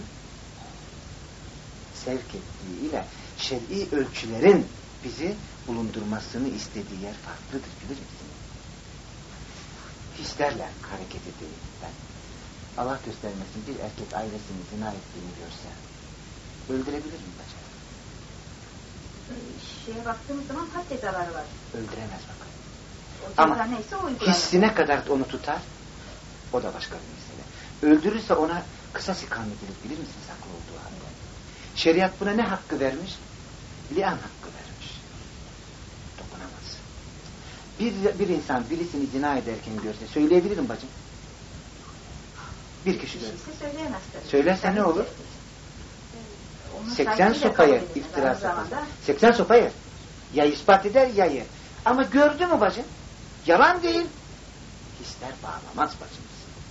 sevk ettiği ile şer'i ölçülerin bizi bulundurmasını istediği yer farklıdır, bilir misin? Hislerle hareket edeyim ben. Allah göstermesin, bir erkek ailesini zina ettiğini görse öldürebilir mi bacım? Şeye baktığımız zaman kaç cezaları var? Öldüremez bakın. Ama neyse, hissine kadar onu tutar, o da başka bir mesele. Öldürürse ona kısas ikamet edilir, bilir misiniz haklı olduğu halde? Şeriat buna ne hakkı vermiş? Li'an hakkı vermiş. Dokunamaz. Bir, bir insan birisini zina ederken görse söyleyebilirim bacım. Bir kişi görse. Söylerse ne olur? seksen sopayı iftira sapar. seksen sopayı. Ya ispat eder ya yer. Ama gördü mü bacım? Yalan değil. Hisler bağlamaz bacım.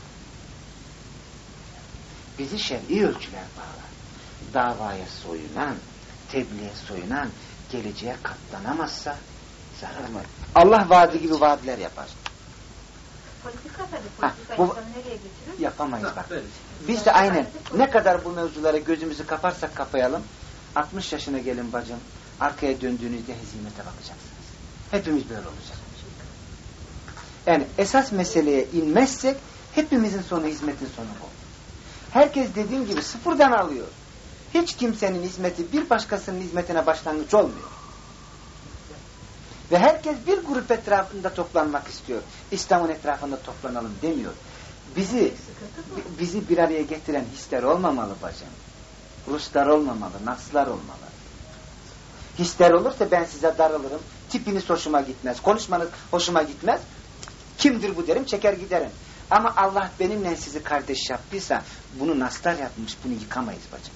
Bizi şer'i ölçüler bağlar. Davaya soyunan, tebliğe soyunan, geleceğe katlanamazsa zarar mı? Allah vaadi gibi vaatler yapar. Politika tabii. Politika bu, insanı nereye götürür? Yapamayız bak. Biz de aynen ne kadar bu mevzulara gözümüzü kaparsak kapayalım, altmış yaşına gelin bacım, arkaya döndüğünüzde hezimete bakacaksınız. Hepimiz böyle olacak. Yani esas meseleye inmezsek hepimizin sonu hizmetin sonu bu. Herkes dediğim gibi sıfırdan alıyor. Hiç kimsenin hizmeti bir başkasının hizmetine başlangıç olmuyor. Ve herkes bir grup etrafında toplanmak istiyor. İslam'ın etrafında toplanalım demiyor. Bizi bizi bir araya getiren hisler olmamalı bacım. Ruslar olmamalı, Naslar olmalı. Hisler olursa ben size darılırım. Tipiniz hoşuma gitmez. Konuşmanız hoşuma gitmez. Kimdir bu derim, çeker giderim. Ama Allah benimle sizi kardeş yaptıysa bunu Naslar yapmış, bunu yıkamayız bacım.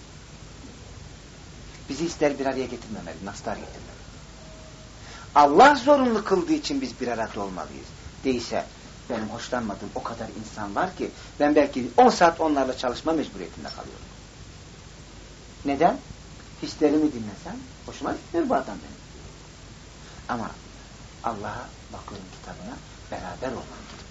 Bizi hisler bir araya getirmemeli, Naslar getirmeli. Allah zorunlu kıldığı için biz bir arada olmalıyız. Değilse benim hoşlanmadığım o kadar insan var ki ben belki on saat onlarla çalışma mecburiyetinde kalıyorum. Neden? Hislerimi dinlesem hoşuma gitmiyor bu adam benim. Ama Allah'a bakıyorum kitabına, beraber olmam gerekiyor.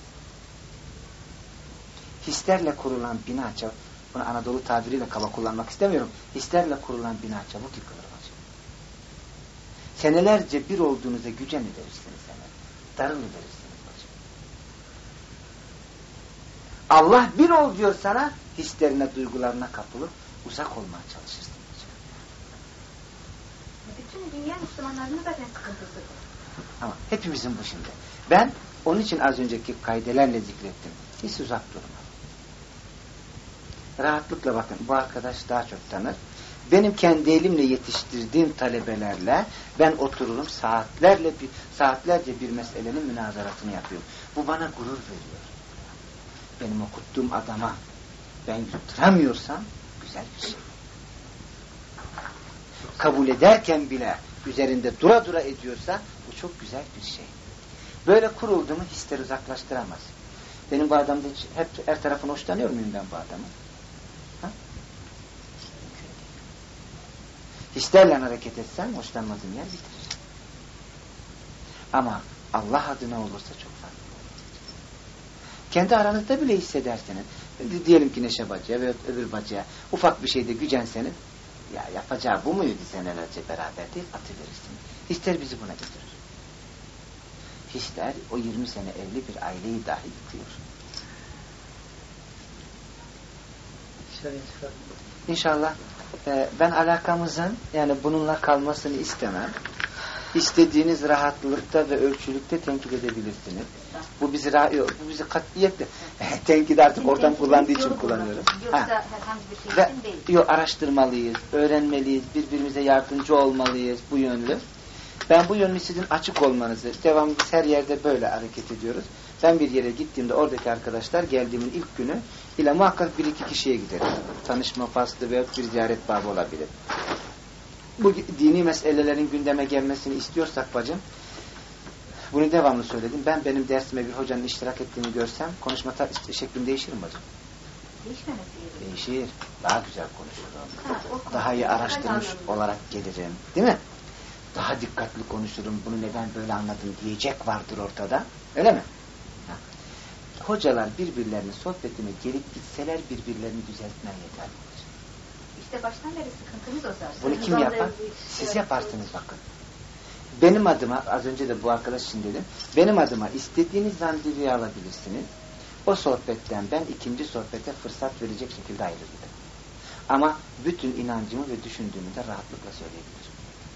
Hislerle kurulan bina çabuk, bunu Anadolu tabiriyle kaba kullanmak istemiyorum. Hislerle kurulan bina çabuk yıkılır bacım. Senelerce bir olduğunuzda güce mi verirsiniz hemen? Darıl mı verirsiniz bacım? Allah bir ol diyor sana, hislerine, duygularına kapılıp uzak olmaya çalışırsın bacım. Bütün dünya Müslümanlarının zaten sıkıntısı bu. Ama hepimizin bu şimdi. Ben onun için az önceki kaidelerle zikrettim. Hiç uzak durma. Rahatlıkla bakın. Bu arkadaş daha çok tanır. Benim kendi elimle yetiştirdiğim talebelerle ben otururum saatlerle bir, saatlerce bir meselenin münazaratını yapıyorum. Bu bana gurur veriyor. Benim okuttuğum adama ben yutturamıyorsam güzel bir şey. Kabul ederken bile üzerinde dura dura ediyorsa bu çok güzel bir şey. Böyle kuruldu mu hisler uzaklaştıramaz. Benim bu adamda hiç, hep her tarafını hoşlanıyor muyum ben bu adamı? Ha? Hislerle hareket etsem hoşlanmadığım yer bitirir. Ama Allah adına olursa çok farklı olur. Kendi aranızda bile hissederseniz, diyelim ki Neşe bacıya ve öbür bacıya ufak bir şeyde gücenseniz, ya yapacağı bu muydu senelerce beraber değil, atıverirsin. Hisler bizi buna götürür. Hisler o yirmi sene evli bir aileyi dahi yıkıyor. İnşallah e, ben alakamızın yani bununla kalmasını istemem. İstediğiniz rahatlıkta ve ölçülükte tenkit edebilirsiniz. Bu bizi yok, bu bizi katiyetle tenkit artık oradan kullandığı için kullanıyorum. Yoksa ha. herhangi bir şey için değil. Yok, araştırmalıyız, öğrenmeliyiz, birbirimize yardımcı olmalıyız bu yönlü. Ben bu yönlü sizin açık olmanızı, devamlı biz her yerde böyle hareket ediyoruz. Ben bir yere gittiğimde oradaki arkadaşlar geldiğimin ilk günü ile muhakkak bir iki kişiye giderim. Tanışma faslı veya bir ziyaret babı olabilir. Bu dini meselelerin gündeme gelmesini istiyorsak bacım, bunu devamlı söyledim. Ben benim dersime bir hocanın iştirak ettiğini görsem konuşma şeklim değişir mi bacım? Değişmemesi Değişir. Daha güzel konuşurum. Daha iyi araştırmış olarak gelirim. Değil mi? Daha dikkatli konuşurum. Bunu neden böyle anladım diyecek vardır ortada. Öyle mi? Ha. Hocalar birbirlerinin sohbetine gelip gitseler birbirlerini düzeltmeye yeter mi? İşte baştan beri sıkıntımız o zaten. Bunu kim yapar? Siz yaparsınız bakın. Benim adıma, az önce de bu arkadaş için dedim, benim adıma istediğiniz randevuyu alabilirsiniz. O sohbetten ben ikinci sohbete fırsat verecek şekilde ayrılırım. Ama bütün inancımı ve düşündüğümü de rahatlıkla söyleyebilirim.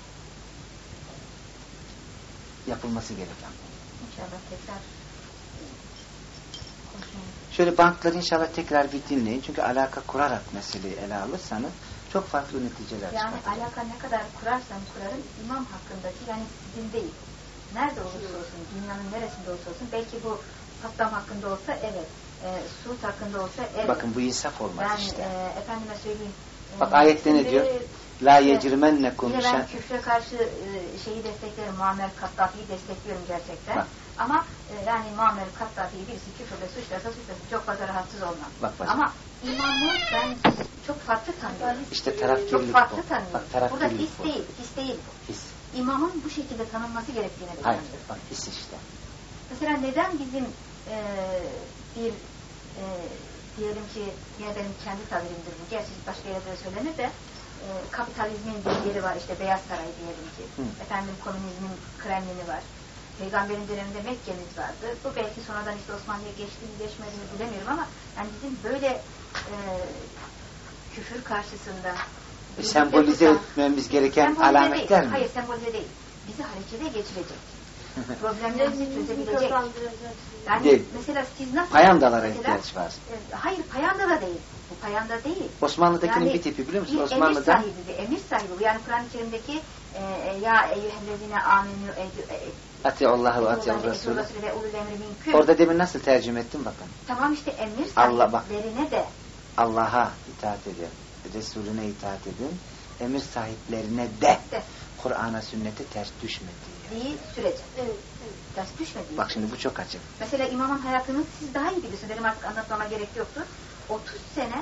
Yapılması gereken. İnşallah tekrar konuşalım. Şöyle bantları inşallah tekrar bir dinleyin. Çünkü alaka kurarak meseleyi ele alırsanız çok farklı neticeler çıkar. Yani alaka ne kadar kurarsam kurarım imam hakkındaki yani sizin değil. Nerede olursa olsun, dünyanın neresinde olursa olsun, belki bu Hattam hakkında olsa evet, e, Suud hakkında olsa evet. Bakın bu insaf olmaz ben, işte. Ben e, efendime söyleyeyim. E, Bak ayette ne diyor? La yecrimennekum. Yine ben küfre karşı e, şeyi destekliyorum, Muammer Kaddafi'yi destekliyorum gerçekten. Bak. Ama e, yani Muammer Kaddafi'yi birisi küfürle suçlarsa suçlasın, çok fazla rahatsız olmam. Bak, ama imamı ben çok farklı tanıyorum. İşte tarafkirlik çok farklı bu. tanıyorum. Bak, burada his bu. değil, his değil bu. His. İmamın bu şekilde tanınması gerektiğine Hayır, inanıyorum. bak his işte. Mesela neden bizim e, bir e, diyelim ki yine benim kendi tabirimdir bu, gerçi başka yerde de söylenir de e, kapitalizmin bir yeri var, işte Beyaz Saray diyelim ki. Hı. Efendim komünizmin Kremlin'i var. Peygamberin döneminde Mekke'miz vardı. Bu belki sonradan işte Osmanlı'ya geçti mi geçmedi mi bilemiyorum ama yani bizim böyle e, küfür karşısında sembolize etmemiz gereken sembolize alametler değil. mi? Hayır, sembolize değil. Bizi harekete geçirecek. Problemlerimizi çözebilecek. Yani Değil. mesela siz nasıl... Payandalara mesela, ihtiyaç var. e, hayır, payanda da değil. Bu payanda değil. Osmanlı'dakinin yani, bir tipi biliyor musun? Bir Osmanlı'da emir sahibi, bir emir sahibi. Bu yani Kur'an-ı Kerim'deki e, ya eyyühellezine amenü Ati'Allahu ve Ati'Al Resulü. Orada demin nasıl tercüme ettim bakın. Tamam işte emir Allah bak. sahiplerine de Allah'a itaat edin. Resulüne itaat edin. Emir sahiplerine de, de. Kur'an'a, sünnete ters düşmediği sürece. Evet, evet. Ters düşmediği. Bak şimdi bu çok açık. Mesela imamın hayatını siz daha iyi bilirsiniz. Benim artık anlatmama gerek yoktur. otuz sene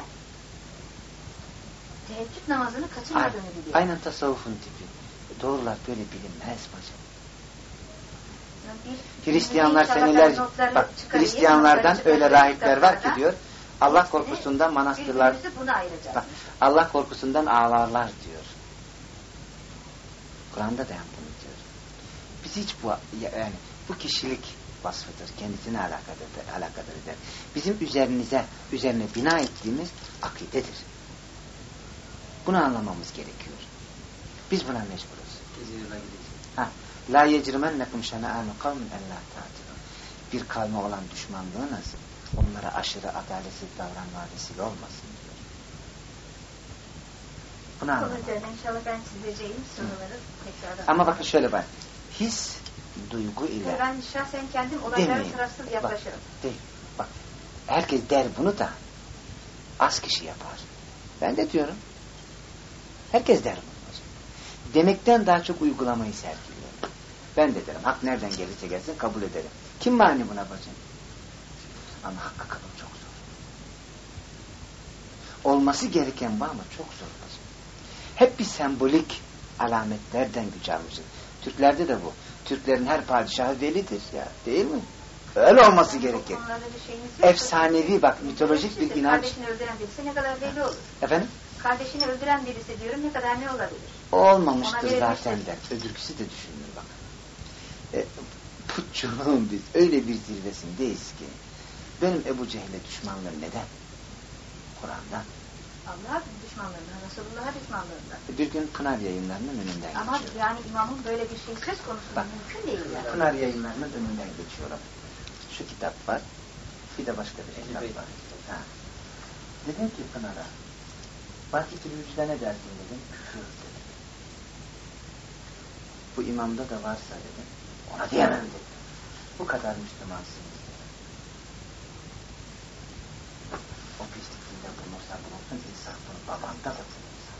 teheccüd namazını kaçırmadığını biliyor. Aynen tasavvufun tipi. Doğrular böyle bilinmez bacım. Bir, Hristiyanlar seneler, bak Hristiyanlardan öyle rahipler var ki diyor, Allah korkusundan manastırlar, bak, Allah korkusundan ağlarlar diyor. Kur'an'da da bunu diyor. Biz hiç bu, yani bu kişilik vasfıdır, kendisine alakadar, alakadar eder. Bizim üzerinize, üzerine bina ettiğimiz akidedir. Bunu anlamamız gerekiyor. Biz buna mecburuz. Ha, la yecrimennekum şena'anu kavmin en la ta'tilun. Bir kavme olan düşmanlığınız onlara aşırı adaletsiz davranma vesile olmasın diyor. Bunu anlamamız. İnşallah ben çizeceğim soruları tekrardan. Ama bakın şöyle bak. His, duygu ile. Ben şahsen kendim olaylara tarafsız yaklaşırım. Bak, değil. Bak, herkes der bunu da az kişi yapar. Ben de diyorum. Herkes der bunu. Demekten daha çok uygulamayı sergiliyor. Ben de derim. Hak nereden gelirse gelsin kabul ederim. Kim mani buna bacım? Ama hakka kabul çok zor. Olması gereken bu ama çok zor bacım. Hep bir sembolik alametlerden güç almışız. Türklerde de bu. Türklerin her padişahı velidir ya. Değil mi? Öyle olması gerekir. Efsanevi bak mitolojik bir inanç. Kardeşini öldüren birisi ne kadar veli olur? Efendim? Kardeşini öldüren birisi diyorum ne kadar ne olabilir? O olmamıştır zaten der. Öbürküsü de düşünür bak. E, putçuluğun biz öyle bir zirvesindeyiz ki benim Ebu Cehil'e düşmanlığım neden? Kur'an'dan. Allah'a düşmanlığından, Resulullah'a düşmanlığından. Bir gün Pınar Yayınları'nın önünden Ama geçiyorum. yani imamın böyle bir şey söz konusu bak, mümkün değil yani. Pınar Yayınları'nın önünden geçiyorum. Şu kitap var. Bir de başka bir kitap var. Ha. Dedim ki Pınar'a Vakit-i Müjde ne dersin dedim. Küfür dedim. Bu imamda da varsa dedim. Ona diyemem dedim. Bu kadar Müslümansınız dedim. O pislikliğinde bulunursa bulunsun insaf bunu babanda da bulunursa.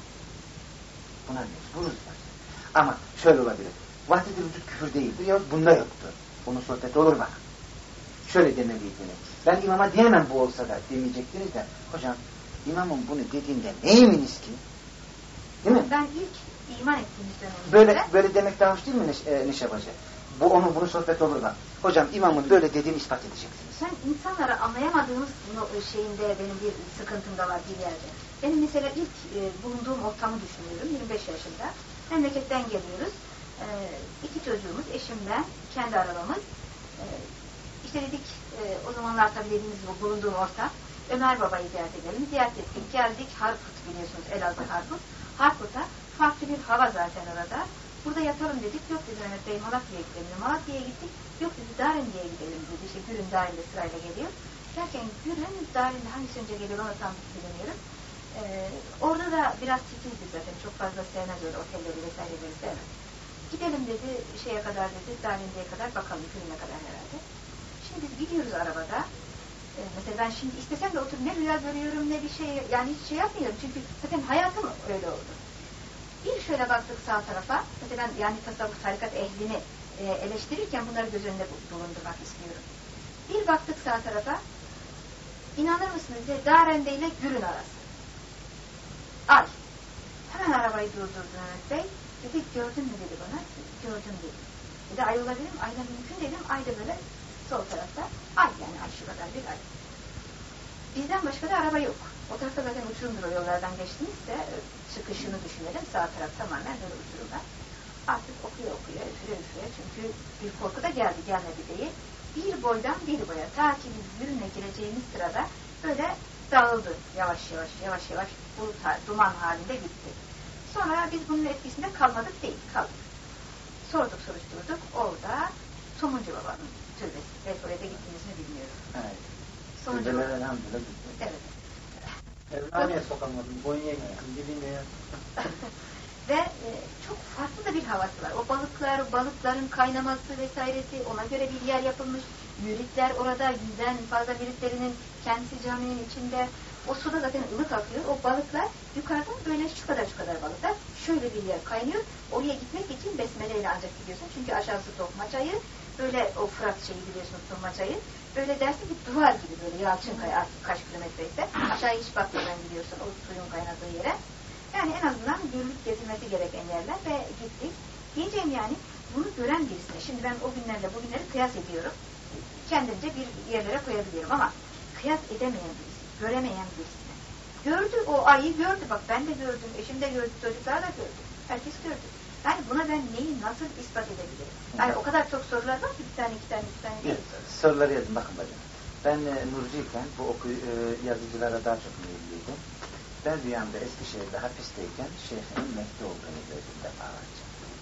Buna mecburuz var. Ama şöyle olabilir. Vahdet-i vücut küfür değil. Bu yok, bunda yoktur. Bunun sohbeti olur bak. Şöyle demeliydiniz. Ben imama diyemem bu olsa da demeyecektiniz de. Hocam İmamın bunu dediğinde ne eminiz ki? Değil mi? Ben ilk iman ettiğimiz dönemde... Böyle, böyle demek daha hoş değil mi Neş, e, Neşe Bacı? Bu onun bunu sohbet olur bak. Hocam imamın böyle dediğini ispat edeceksiniz. Sen insanlara anlayamadığımız şeyinde benim bir sıkıntım da var bir yerde. Benim mesela ilk e, bulunduğum ortamı düşünüyorum. yirmi beş yaşında. Memleketten geliyoruz. E, iki çocuğumuz, eşimle, kendi arabamız. E, işte dedik e, o zamanlar tabii dediğimiz gibi bulunduğum ortam. Ömer Baba'yı ziyaret edelim. Ziyaret ettik. Geldik Harput biliyorsunuz. Elazığ Harput. Harput'a farklı bir hava zaten orada. Burada yatalım dedik. Yok dedi Mehmet Bey Malatya'ya gidelim. Malatya'ya gittik. Yok dedi Darinli'ye gidelim dedi. İşte Gürün Darinli sırayla geliyor. Derken Gürün Darinli hangisi önce geliyor onu tam bilmiyorum. Ee, orada da biraz titizdi zaten. Çok fazla sevmez öyle otelleri vesaireleri sevmez. Gidelim dedi şeye kadar dedi. Darinli'ye kadar bakalım Gürün'e kadar herhalde. Şimdi biz gidiyoruz arabada. Mesela ben şimdi istesem de oturup ne rüya görüyorum ne bir şey yani hiç şey yapmıyorum çünkü zaten hayatım öyle oldu. Bir şöyle baktık sağ tarafa mesela ben yani tasavvuf tarikat ehlini e, eleştirirken bunları göz önünde bulundurmak istiyorum. Bir baktık sağ tarafa inanır mısınız diye Darende ile Gürün arası. Ay. Hemen arabayı durdurdu Mehmet Bey. Dedi gördün mü dedi bana. Gördüm dedi. Dedi ay olabilir mi? Ayda mümkün dedim. Ayda böyle sol tarafta ay yani ay şu kadar bir ay. Bizden başka da araba yok. O tarafta zaten uçurumdur o yollardan geçtiğimizde çıkışını düşünelim. Sağ taraf tamamen böyle uçurumlar. Artık okuyor okuyor üfüre üfüre çünkü bir korku da geldi gelmedi değil. Bir boydan bir boya ta ki biz Gürün'e gireceğimiz sırada böyle dağıldı. Yavaş yavaş yavaş yavaş bulut, duman halinde gitti. Sonra biz bunun etkisinde kalmadık değil, kaldık. Sorduk, soruşturduk. Orada Somuncu Baba'nın türbesi. Belki oraya da gittiğinizini bilmiyorum. Evet. Somuncu Türbeler Baba. elhamdülillah gitti. Evet. Ermani'ye sokamadım. Konya'ya gittim. Dibine ya. Ve e, çok farklı da bir havası var. O balıklar, balıkların kaynaması vesairesi, ona göre bir yer yapılmış. Müritler orada, yüzden fazla müritlerinin kendisi caminin içinde. O suda zaten ılık akıyor. O balıklar yukarıdan böyle şu kadar şu kadar balıklar. Şöyle bir yer kaynıyor. Oraya gitmek için besmeleyle ancak gidiyorsun. Çünkü aşağısı Tokma Çayı. Böyle o Fırat şeyi biliyorsunuz, Tokma Çayı. Böyle dersin ki duvar gibi böyle Yalçın Kaya artık kaç kilometreyse. Aşağıya hiç bakmadan gidiyorsun o suyun kaynadığı yere. Yani en azından görülüp gezilmesi gereken yerler ve gittik. Diyeceğim yani bunu gören birisine. Şimdi ben o günlerle bugünleri kıyas ediyorum. Kendimce bir yerlere koyabiliyorum ama kıyas edemeyen birisi, göremeyen birisine. Gördü o ayı gördü. Bak ben de gördüm, eşim de gördü, çocuklar da gördü. Herkes gördü. Yani buna ben neyi nasıl ispat edebilirim? Yani o kadar çok sorular var ki bir tane, iki tane, üç tane değil. Evet, soruları yazın bakın bacım. Ben e, Nurcuyken bu oku, e, yazıcılara daha çok meyilliydim. Ben rüyamda Eskişehir'de hapisteyken şeyhinin Mehdi olduğunu gördüm defalarca.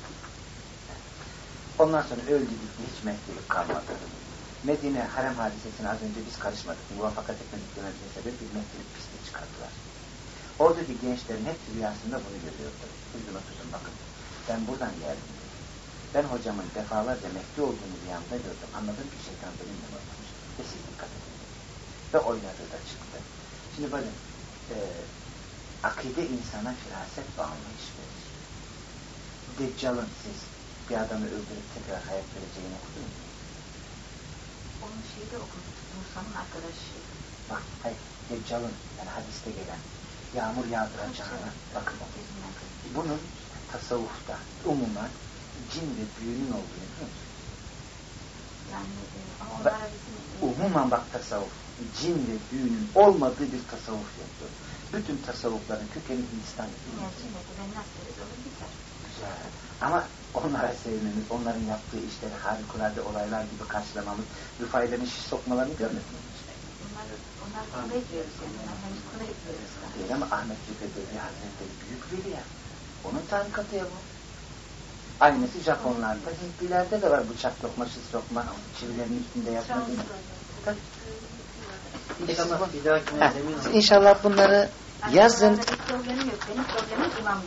Ondan sonra öldü gitti, hiç Mehdilik kalmadı. Medine harem hadisesine az önce biz karışmadık. Muvaffakat etmediklerine sebep bir Mehdilik pisliği çıkarttılar. Oradaki gençlerin hep rüyasında bunu görüyordu. Üzgün otuzun bakın. Ben buradan geldim. Ben hocamın defalarca Mehdi olduğunu rüyamda gördüm. Anladım ki şeytan benimle oynamış. Ve siz dikkat edin. Ve oynadığı da çıktı. Şimdi bakın, e, akide insana firaset ve anlayış verir. Deccal'ın siz bir adamı öldürüp tekrar hayat vereceğini okudun mu? Onun şeyi de okuduk. Musa'nın arkadaşı. Bak, hayır, Deccal'ın yani hadiste gelen yağmur yağdıracağına bakın o. Bunun tasavvufta umuman cin ve büyünün olduğunu biliyor musun? Yani e, ama onlara bizim... Umuman bak tasavvuf, cin ve büyünün olmadığı bir tasavvuf yoktur. Bütün tasavvufların kökeni Hindistan. Ben nasıl deriz olur biter. Güzel. Ama onlara sevmemiz, onların yaptığı işleri harikulade olaylar gibi karşılamamız, rüfailerin şiş sokmalarını görmedin mi? Onlar, onlar kule diyoruz yani. Onlar henüz kule diyoruz. Değil ama Ahmet Cübbedevi Hazretleri büyük veli ya. Onun tarikatı ya bu. Aynısı Japonlarda, Hintlilerde de var bıçak lokma, şiş sokma, çivilerin üstünde yapmak. İnşallah bir dahakine zemin. İnşallah bunları yazın. Bir problemim yok. Benim problemim imamda.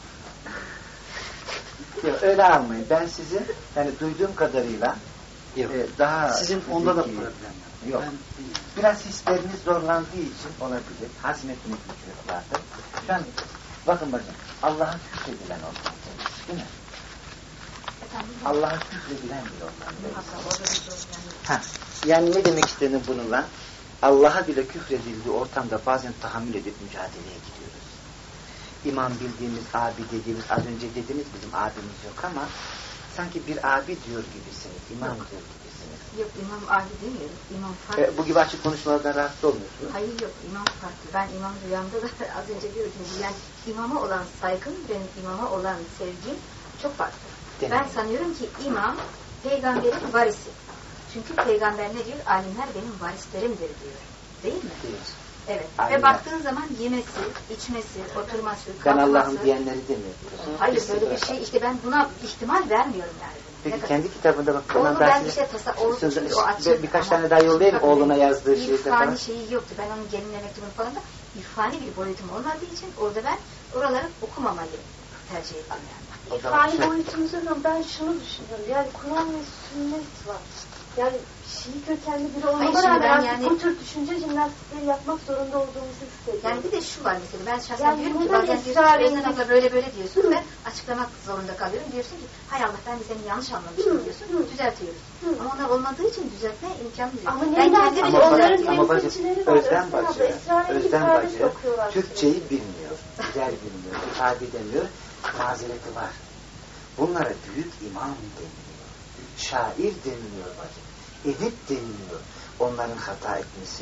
Yok, öyle almayın. Ben sizi yani duyduğum kadarıyla Yok. e, daha Sizin onda da zeki, problem var. yok. Ben, Biraz hisleriniz zorlandığı için olabilir. Hazmetmek gücü vardır. Şu an bakın bakın Allah'a küfredilen ortam değil mi? Allah'a küfredilen bir ortam. Ha, yani ne demek istedim bununla? Allah'a bile küfredildiği ortamda bazen tahammül edip mücadeleye gidiyoruz. İmam bildiğimiz, abi dediğimiz, az önce dediniz bizim abimiz yok ama sanki bir abi diyor gibisiniz, imam yok. diyor gibisiniz. Yok, imam abi demiyorum, imam farklı. E, bu gibi açık konuşmalardan rahatsız olmuyorsunuz. Hayır yok, imam farklı. Ben imam rüyamda da az önce diyordum, yani imama olan saygım, benim imama olan sevgim çok farklı. Değil ben mi? sanıyorum ki imam, peygamberin varisi. Çünkü peygamber ne diyor? Alimler benim varislerimdir diyor. Değil mi? Diyor. Evet. Aynen. Ve baktığın zaman yemesi, içmesi, oturması, Ben kalkması... Allah'ım diyenleri demiyorum. Hayır böyle bir şey, işte ben buna ihtimal vermiyorum yani. Peki Ne kendi kitabında bak. Onu ben size, işte tasa, o, size, çünkü o açık. birkaç tane daha yollayayım oğluna yazdığı bir şeyde falan. falan. şeyi yoktu. Ben onun gelinle mektubunu falan da irfani bir boyutum olmadığı için orada ben oraları okumamayı tercih ettim yani. İrfani boyutumuzun ben şunu düşünüyorum. Yani Kur'an ve sünnet var. Yani Şii kökenli biri olmadan rağmen yani, bu tür düşünce jimnastikleri yapmak zorunda olduğumuzu hissediyorum. Yani bir de şu var mesela, ben şahsen yani diyorum ki bazen diyorsun ki abla böyle böyle diyorsun, ben açıklamak zorunda kalıyorum. Diyorsun ki hay Allah ben de seni yanlış anlamışım diyorsun, hı. düzeltiyoruz. Hı. Ama onlar olmadığı için düzeltme imkanı yok. Ama ben kendim ama onların temsilcileri var. Özlem Bacı, Özlem Bacı Türkçeyi sürekli. bilmiyor, güzel bilmiyor, ifade edemiyor, mazereti var. Bunlara büyük imam deniliyor, şair deniliyor bacı. Edip deniliyor. Onların hata etmesi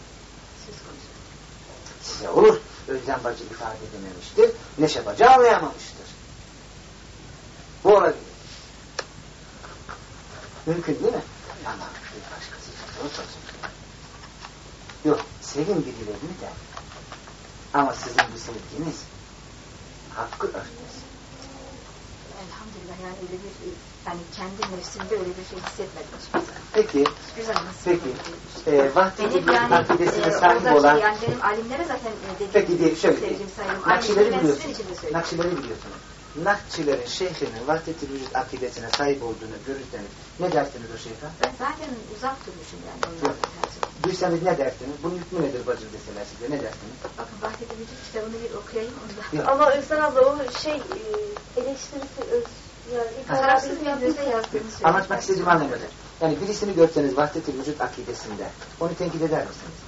size olur. Özlem Bacı ifade edememiştir. Neşe Bacı ağlayamamıştır. Bu olabilir. Mümkün değil mi? Ama bir başkası için zor sorsun. Yok. sevin birilerini de. Ama sizin bu sevginiz hakkı örtmesin. Elhamdülillah yani öyle bir yani kendi nefsimde öyle bir şey hissetmedim hiçbir zaman. Peki, Güzel, peki, e, vahdeti bir yani, akidesine e, sahip olan... olan... Yani benim alimlere zaten dediğim peki diye şöyle sevgim sayılım. Nakşileri biliyorsunuz. Nakşileri biliyorsunuz. Nakşilerin şeyhinin vahdeti vücut akidesine sahip olduğunu görürseniz ne dersiniz o şeyha? Ben zaten uzak durmuşum yani onlardan her zaman. Duysanız ne dersiniz? Bunun hükmü nedir bacım deseler size ne dersiniz? Bakın vahdeti vücut kitabını bir okuyayım onda. Ama Özden abla o şey e, eleştirisi öz, yani tarafsız bir gözle yazdığını söylüyor. Anlatmak istediğimi anlamadım. Yani birisini görseniz vahdeti vücut akidesinde onu tenkit eder misiniz?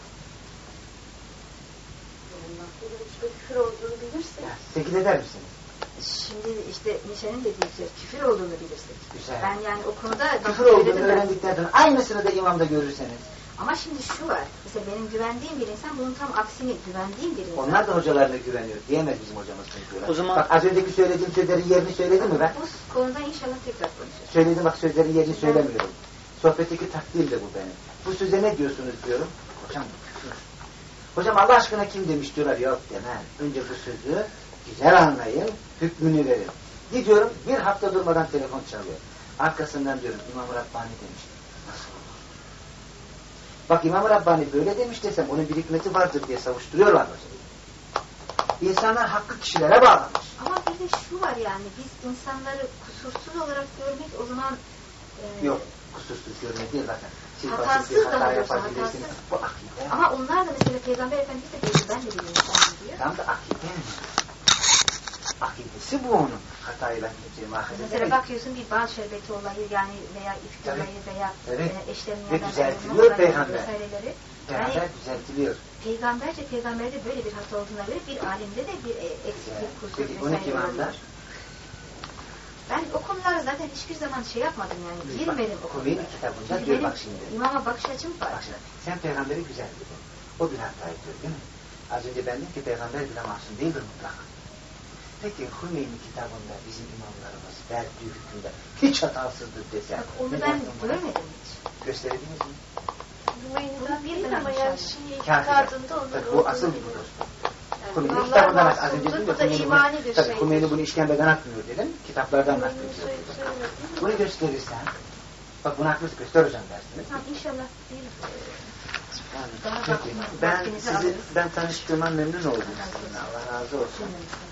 Küfür olduğunu bilirsek. Tenkit eder misiniz? Şimdi işte Nişan'ın dediği şey küfür olduğunu bilirsek. Güzel. Ben yani o konuda küfür olduğunu öğrendikten sonra aynısını da imamda görürseniz. Ama şimdi şu var. Mesela benim güvendiğim bir insan bunun tam aksini güvendiğim bir insan. Onlar da hocalarına güveniyor. Diyemez bizim hocamız çünkü. O zaman... Bak az önceki söylediğim sözlerin yerini söyledim mi ben? Bu konuda inşallah tekrar konuşuruz. Söyledim bak sözlerin yerini söylemiyorum. Sohbetteki takdir de bu benim. Bu söze ne diyorsunuz diyorum. Hocam bu küfür. Hocam Allah aşkına kim demiş diyorlar. Yok demem. Önce bu sözü güzel anlayın. Hükmünü verin. Gidiyorum bir hafta durmadan telefon çalıyor. Arkasından diyorum İmam Rabbani demiş. Nasıl olur? Bak İmam Rabbani böyle demiş desem onun bir hikmeti vardır diye savuşturuyorlar hocam. İnsanlar hakkı kişilere bağlamış. Ama bir de şu var yani biz insanları kusursuz olarak görmek o zaman e, yok kusursuz görmek değil zaten. Siz hatasız bir da hata olursa yapabilirsiniz. hatasız. Bu akide. Ama onlar da mesela Peygamber Efendimiz de diyor ben de bir insanım diyor. Tam da akide. Akidesi bu onun. Hatayla gideceğim ahirete. Mesela bakıyorsun bir bal şerbeti olayı yani veya ifki evet. olayı veya evet. e, eşlerin ve yanından düzeltiliyor peygamber. vesaireleri. Peygamber Yani, düzeltiliyor. Peygamberce peygamberde böyle bir hata olduğuna göre bir alimde de bir eksiklik, kusur Peki vesaire on iki imamda? Ben o konulara zaten hiçbir zaman şey yapmadım yani girmedim o konulara. Kuveyn kitabında diyor bak şimdi. İmama bakış açım var. Bak şimdi, sen peygamberi güzel dedin. O bir hata ediyor değil mi? Az önce ben dedim ki peygamber bile masum değildir mutlaka. Peki Hümeyni kitabında bizim imamlarımız verdiği hükümde hiç hatasızdır dese. Bak onu ben görmedim hiç. Gösterebildiniz mi? Hümeyni'den değil ama yani Şii itikadında onları bu asıl budur. Hümeyni kitabından az önce dedim bu da imani bir şeydir. Hümeyni bunu işkembeden atmıyor dedim. Kitaplardan atmıyor. Bunu gösterirsen bak bunu haklısın göster hocam dersiniz. Ha, inşallah değil. Yani, peki, ben sizi ben tanıştığıma memnun oldum. Allah razı olsun.